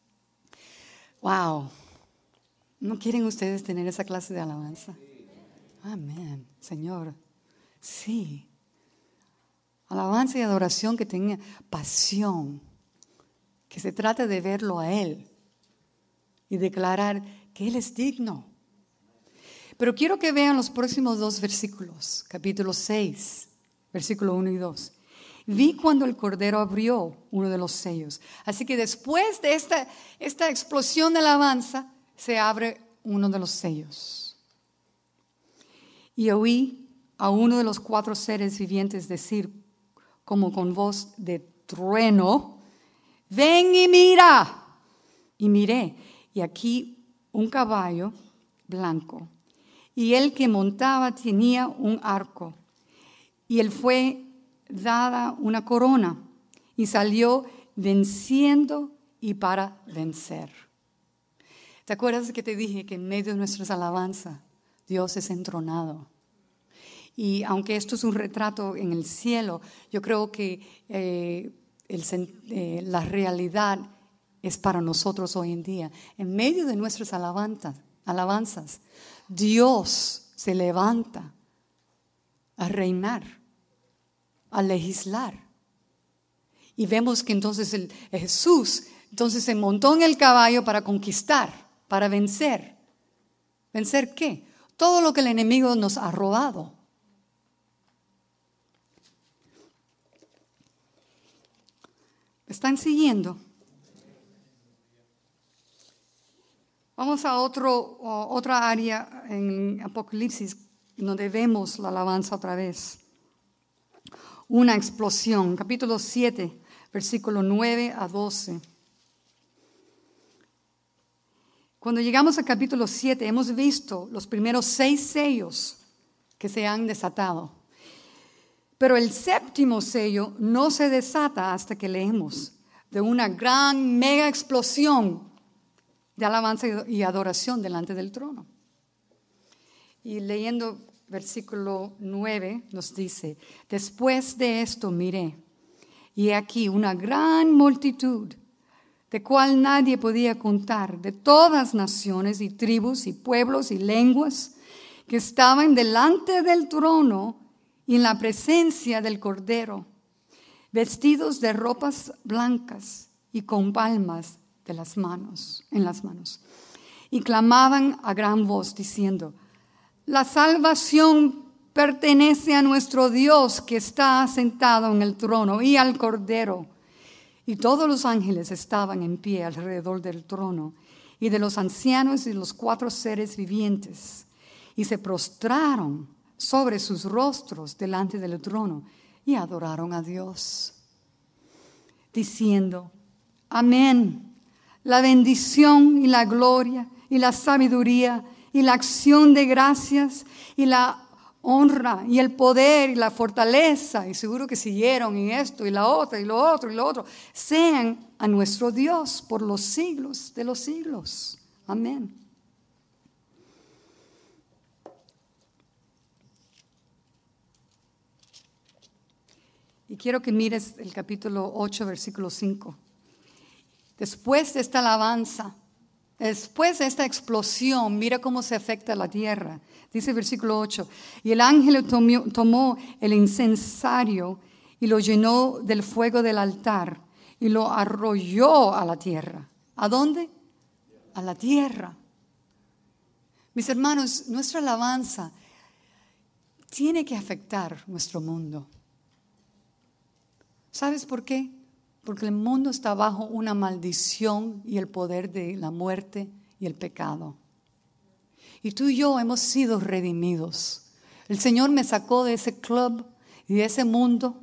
Wow. ¿No quieren ustedes tener esa clase de alabanza? Amén, Señor. Sí. Alabanza y adoración que tenga pasión, que se trate de verlo a Él y declarar que Él es digno. Pero quiero que vean los próximos dos versículos, capítulo seis, versículo uno y dos. Vi cuando el Cordero abrió uno de los sellos. Así que después de esta, esta explosión de alabanza, se abre uno de los sellos. Y oí a uno de los cuatro seres vivientes decir, como con voz de trueno: ven y mira. Y miré, y aquí un caballo blanco, y el que montaba tenía un arco, y él fue dada una corona, y salió venciendo y para vencer. ¿Te acuerdas que te dije que en medio de nuestras alabanzas Dios es entronado? Y aunque esto es un retrato en el cielo, yo creo que eh, el, eh, la realidad es para nosotros hoy en día. En medio de nuestras alabanzas, alabanzas, Dios se levanta a reinar, a legislar. Y vemos que entonces el, Jesús entonces se montó en el caballo para conquistar, para vencer. ¿Vencer qué? Todo lo que el enemigo nos ha robado. ¿Están siguiendo? Vamos a otro, otra área en Apocalipsis donde vemos la alabanza otra vez. Una explosión. Capítulo siete, versículo nueve a doce. Cuando llegamos al capítulo siete, hemos visto los primeros seis sellos que se han desatado. Pero el séptimo sello no se desata hasta que leemos de una gran mega explosión de alabanza y adoración delante del trono. Y leyendo versículo nueve nos dice: después de esto miré, y aquí una gran multitud, de cual nadie podía contar, de todas naciones y tribus y pueblos y lenguas, que estaban delante del trono y en la presencia del Cordero, vestidos de ropas blancas y con palmas de las manos, en las manos. Y clamaban a gran voz diciendo: la salvación pertenece a nuestro Dios que está sentado en el trono y al Cordero. Y todos los ángeles estaban en pie alrededor del trono y de los ancianos y los cuatro seres vivientes, y se prostraron sobre sus rostros delante del trono y adoraron a Dios, diciendo: amén. La bendición y la gloria y la sabiduría y la acción de gracias y la honra y el poder y la fortaleza, y seguro que siguieron y esto y la otra y lo otro y lo otro, sean a nuestro Dios por los siglos de los siglos. Amén. Y Y quiero que mires el capítulo ocho, versículo cinco. Después de esta alabanza, después de esta explosión, mira cómo se afecta la tierra. Dice el versículo ocho, y el ángel tomó, tomó el incensario y lo llenó del fuego del altar y lo arrolló a la tierra. ¿A dónde? A la tierra. Mis hermanos, nuestra alabanza tiene que afectar nuestro mundo. ¿Sabes por qué? Porque el mundo está bajo una maldición y el poder de la muerte y el pecado. Y tú y yo hemos sido redimidos. El Señor me sacó de ese club y de ese mundo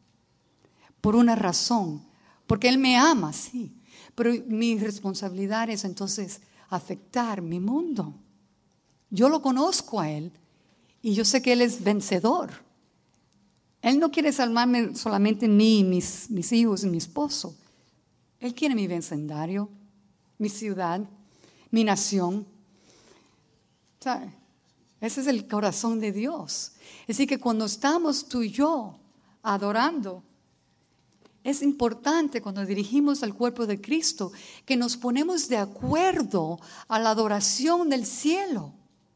por una razón. Porque Él me ama, sí. Pero mi responsabilidad es entonces afectar mi mundo. Yo lo conozco a Él y yo sé que Él es vencedor. Él no quiere salvarme solamente mí, mis, mis hijos y mi esposo. Él quiere mi vecindario, mi ciudad, mi nación. ¿Sabe? Ese es el corazón de Dios. Así que cuando estamos tú y yo adorando, es importante cuando dirigimos al cuerpo de Cristo que nos ponemos de acuerdo a la adoración del cielo.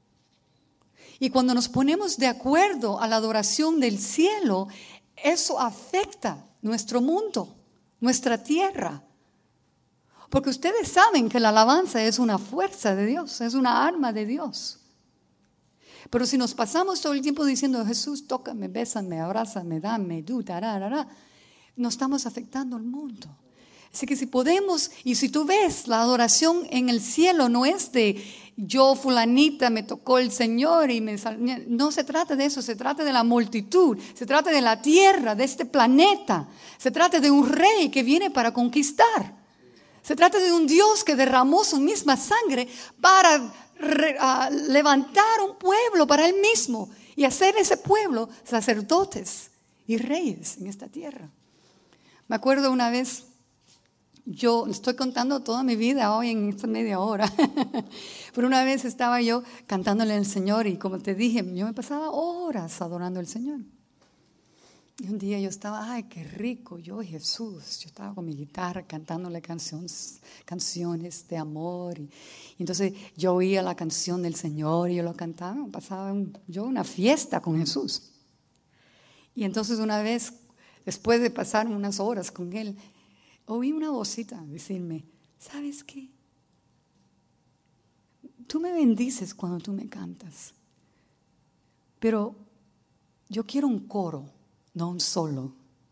Y cuando nos ponemos de acuerdo a la adoración del cielo, eso afecta nuestro mundo, nuestra tierra. Porque ustedes saben que la alabanza es una fuerza de Dios, es una arma de Dios. Pero si nos pasamos todo el tiempo diciendo, Jesús, tócame, bésame, abrázame, dame, du, tararara, no estamos afectando al mundo. Así que si podemos, y si tú ves, la adoración en el cielo no es de yo fulanita me tocó el Señor y me sal... No se trata de eso, se trata de la multitud, se trata de la tierra, de este planeta, se trata de un rey que viene para conquistar, se trata de un Dios que derramó su misma sangre para re, uh, levantar un pueblo para Él mismo y hacer ese pueblo sacerdotes y reyes en esta tierra. Me acuerdo una vez, yo estoy contando toda mi vida hoy en esta media hora, pero una vez estaba yo cantándole al Señor y como te dije, yo me pasaba horas adorando al Señor. Y un día yo estaba, ay, qué rico, yo Jesús, yo estaba con mi guitarra cantándole canciones, canciones de amor. Y, y entonces yo oía la canción del Señor y yo lo cantaba, me pasaba un, yo una fiesta con Jesús. Y entonces una vez, después de pasar unas horas con Él, oí una vocita decirme, ¿sabes qué? Tú me bendices cuando tú me cantas, pero yo quiero un coro, no un solo.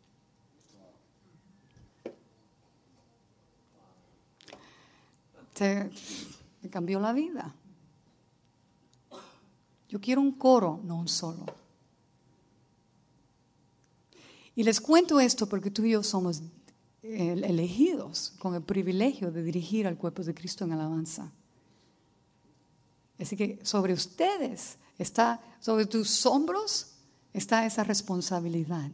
Te, me cambió la vida. Yo quiero un coro, no un solo. Y les cuento esto porque tú y yo somos elegidos con el privilegio de dirigir al cuerpo de Cristo en alabanza. Así que sobre ustedes está, sobre tus hombros está esa responsabilidad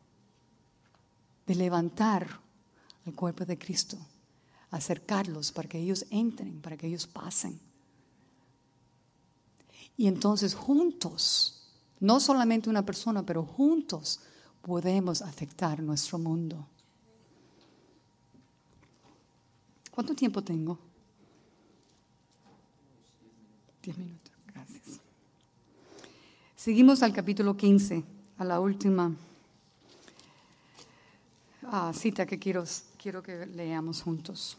de levantar al cuerpo de Cristo, acercarlos para que ellos entren, para que ellos pasen. Y entonces juntos, no solamente una persona, pero juntos podemos afectar nuestro mundo. ¿Cuánto tiempo tengo? Diez minutos, gracias. Seguimos al capítulo quince, a la última ah, cita que quiero, quiero que leamos juntos.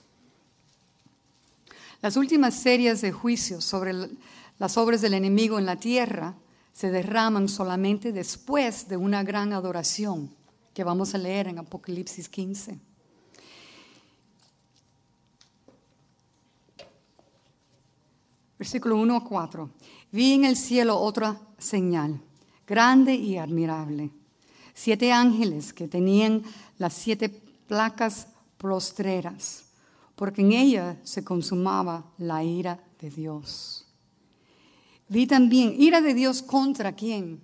Las últimas series de juicios sobre las obras del enemigo en la tierra se derraman solamente después de una gran adoración que vamos a leer en Apocalipsis quince. Versículo uno a cuatro. Vi en el cielo otra señal, grande y admirable. Siete ángeles que tenían las siete placas postreras, porque en ella se consumaba la ira de Dios. Vi también, ira de Dios contra quién.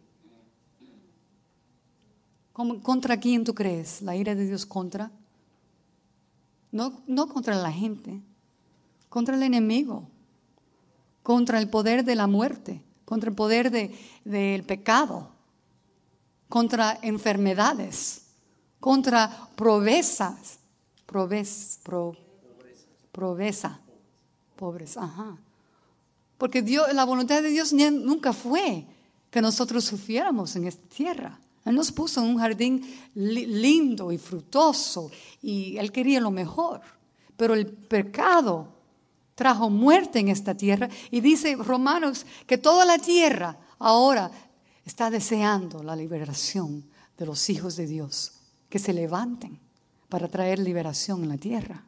¿Contra quién tú crees? La ira de Dios contra. No, no contra la gente, contra el enemigo. Contra el poder de la muerte, contra el poder de, del pecado, contra enfermedades, contra pobrezas, pobreza, pro, pobreza, pobres, ajá. Porque Dios, la voluntad de Dios nunca fue que nosotros sufriéramos en esta tierra. Él nos puso en un jardín li- lindo y fructuoso y Él quería lo mejor. Pero el pecado trajo muerte en esta tierra y dice Romanos que toda la tierra ahora está deseando la liberación de los hijos de Dios, que se levanten para traer liberación en la tierra.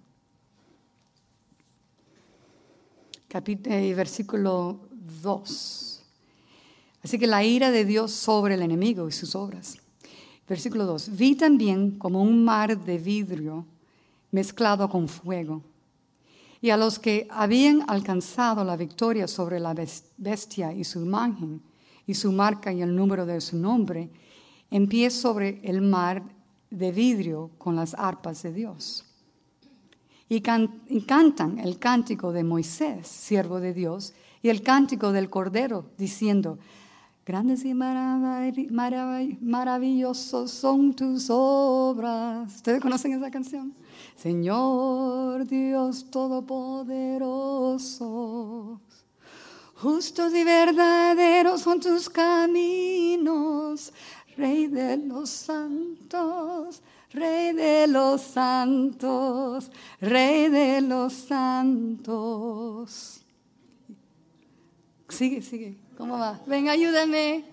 Capítulo, eh, versículo dos. Así que la ira de Dios sobre el enemigo y sus obras. Versículo dos. Vi también como un mar de vidrio mezclado con fuego. Y a los que habían alcanzado la victoria sobre la bestia y su imagen, y su marca y el número de su nombre, en pie sobre el mar de vidrio con las arpas de Dios. Y, can, y cantan el cántico de Moisés, siervo de Dios, y el cántico del Cordero, diciendo: grandes y marav- marav- maravillosos son tus obras. ¿Ustedes conocen esa canción? Señor Dios Todopoderoso, justos y verdaderos son tus caminos, Rey de los santos, Rey de los santos, Rey de los santos. Sigue, sigue. ¿Cómo va? Ven, ayúdame.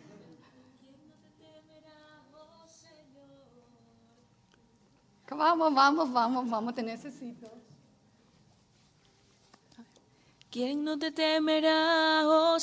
Vamos, vamos, vamos, vamos, te necesito. ¿Quién no te temerá, oh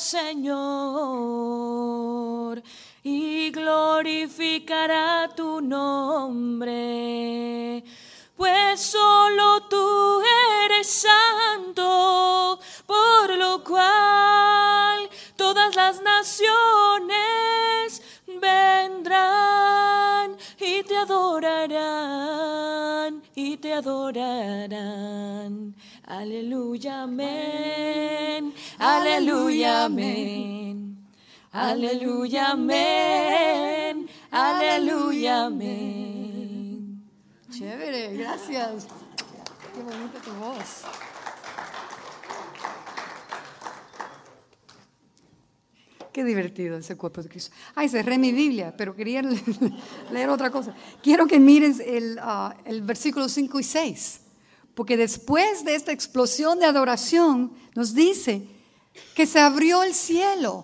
Señor, y glorificará tu nombre? Pues solo tú eres santo, por lo cual todas las naciones vendrán y te adorarán, y te adorarán. Aleluya, amén, aleluya, amén, aleluya, amén, aleluya, amén. Chévere, gracias. Qué bonita tu voz. Qué divertido ese cuerpo de Cristo. Ay, cerré mi Biblia, pero quería leer otra cosa. Quiero que mires el, uh, el versículo cinco y seis. Porque después de esta explosión de adoración, nos dice que se abrió el cielo.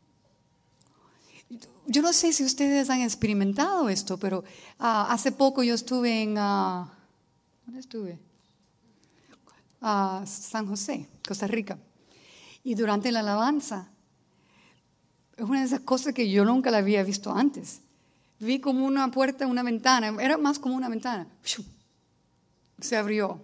Yo no sé si ustedes han experimentado esto, pero uh, hace poco yo estuve en, uh, ¿dónde estuve? Uh, San José, Costa Rica. Y durante la alabanza, es una de esas cosas que yo nunca la había visto antes. Vi como una puerta, una ventana, era más como una ventana. Se abrió.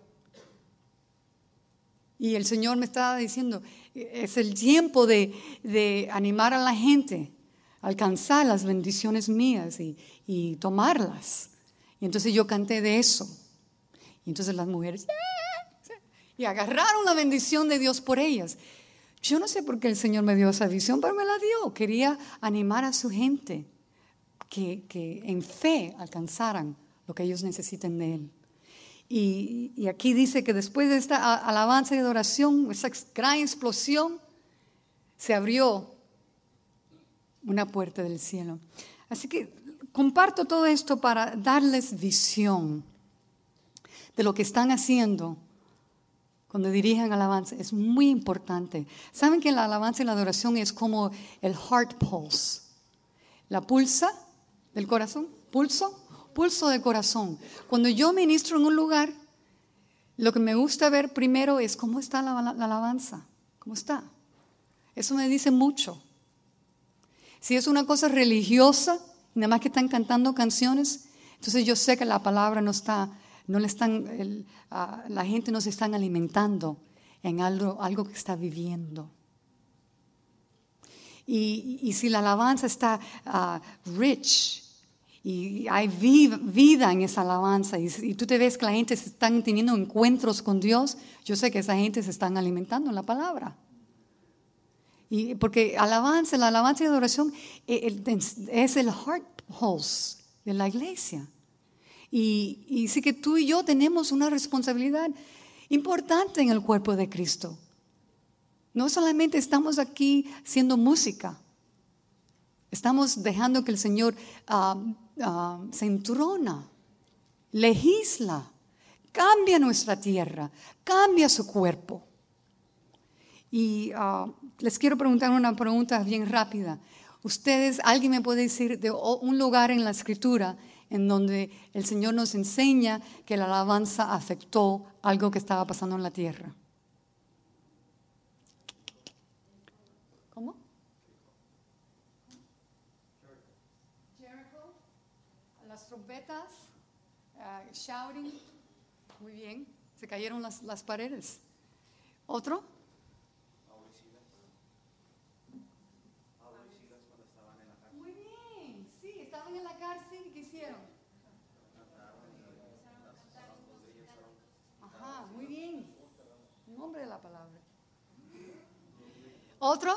Y el Señor me estaba diciendo, es el tiempo de, de animar a la gente, alcanzar las bendiciones mías y, y tomarlas. Y entonces yo canté de eso. Y entonces las mujeres, y agarraron la bendición de Dios por ellas. Yo no sé por qué el Señor me dio esa visión, pero me la dio. Quería animar a su gente que, que en fe alcanzaran lo que ellos necesiten de Él. Y, y aquí dice que después de esta alabanza y adoración, esa gran explosión, se abrió una puerta del cielo. Así que comparto todo esto para darles visión de lo que están haciendo cuando dirigen alabanza. Es muy importante. ¿Saben que la alabanza y la adoración es como el heart pulse? La pulsa del corazón, pulso. Pulso del corazón. Cuando yo ministro en un lugar, lo que me gusta ver primero es cómo está la, la, la alabanza, cómo está. Eso me dice mucho. Si es una cosa religiosa, nada más que están cantando canciones, entonces yo sé que la palabra no está, no le están, el, uh, la gente no se están alimentando en algo, algo que está viviendo. Y, y si la alabanza está uh, rich, y hay vida en esa alabanza, y, y tú te ves que la gente se están teniendo encuentros con Dios, yo sé que esa gente se están alimentando en la palabra. Y porque alabanza, la alabanza y adoración es el heart pulse de la iglesia. Y, y sí que tú y yo tenemos una responsabilidad importante en el cuerpo de Cristo. No solamente estamos aquí haciendo música, estamos dejando que el Señor uh, uh, se entrona, legisla, cambia nuestra tierra, cambia su cuerpo. Y uh, les quiero preguntar una pregunta bien rápida. Ustedes, ¿alguien me puede decir de un lugar en la Escritura en donde el Señor nos enseña que la alabanza afectó algo que estaba pasando en la tierra? ¿Cómo? Jericho, las trompetas, uh, shouting, muy bien, se cayeron las, las paredes. ¿Otro? Muy bien, sí, estaban en la cárcel y ¿qué hicieron? Ajá, muy bien, nombre de la palabra. ¿Otro?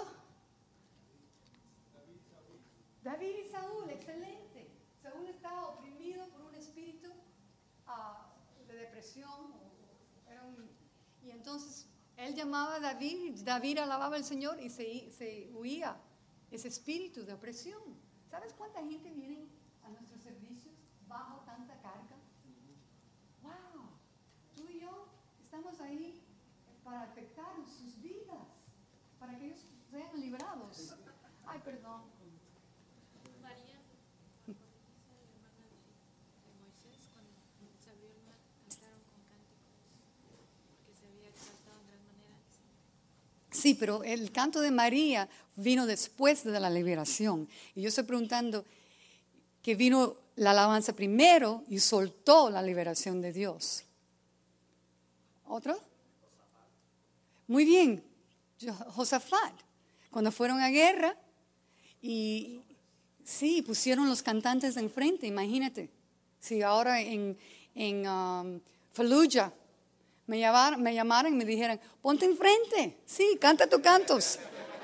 David y Saúl, excelente. Saúl estaba oprimido por un espíritu uh, de depresión. Era un, y entonces él llamaba a David, David alababa al Señor y se, se huía ese espíritu de opresión. ¿Sabes cuánta gente viene a nuestros servicios bajo tanta carga? ¡Wow! Tú y yo estamos ahí para afectar sus vidas, para que ellos sean librados. Ay, perdón. María, la hermana de Moisés, cuando se abrió el mar, cantaron con cánticos, porque se había exaltado en gran manera. Sí, pero el canto de María vino después de la liberación. Y yo estoy preguntando que vino la alabanza primero y soltó la liberación de Dios. ¿Otro? Muy bien, Josafat. Cuando fueron a guerra y sí, pusieron los cantantes de enfrente, imagínate. Si ahora en, en um, Fallujah me llamaran, me llamaran y me dijeran, ponte enfrente, sí, canta tus cantos.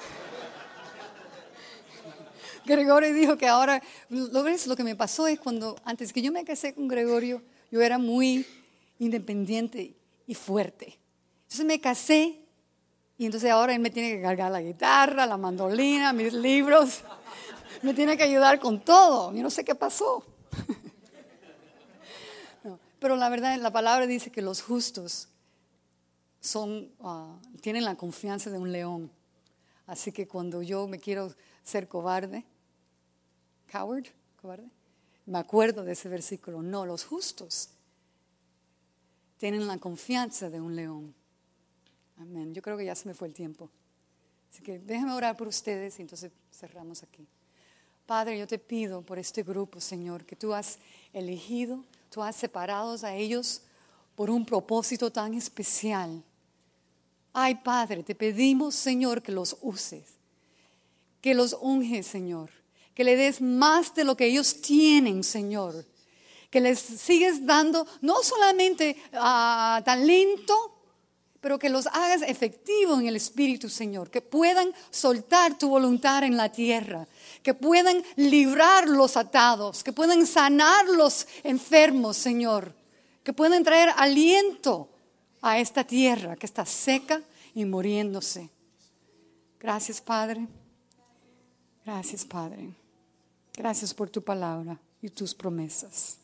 Gregorio dijo que ahora, lo ves, lo que me pasó es cuando, antes que yo me casé con Gregorio, yo era muy independiente y fuerte. Entonces me casé y entonces ahora él me tiene que cargar la guitarra, la mandolina, mis libros, me tiene que ayudar con todo. Yo no sé qué pasó. No, pero la verdad, la palabra dice que los justos son, uh, tienen la confianza de un león. Así que cuando yo me quiero ser cobarde, coward, cobarde, me acuerdo de ese versículo. No, los justos tienen la confianza de un león. Amén. Yo creo que ya se me fue el tiempo. Así que déjame orar por ustedes y entonces cerramos aquí. Padre, yo te pido por este grupo, Señor, que tú has elegido, tú has separado a ellos por un propósito tan especial. Ay, Padre, te pedimos, Señor, que los uses, que los unges, Señor, que le des más de lo que ellos tienen, Señor, que les sigues dando no solamente uh, talento, pero que los hagas efectivos en el Espíritu, Señor, que puedan soltar tu voluntad en la tierra, que puedan librar los atados, que puedan sanar los enfermos, Señor, que puedan traer aliento a esta tierra que está seca y muriéndose. Gracias, Padre. Gracias, Padre. Gracias por tu palabra y tus promesas.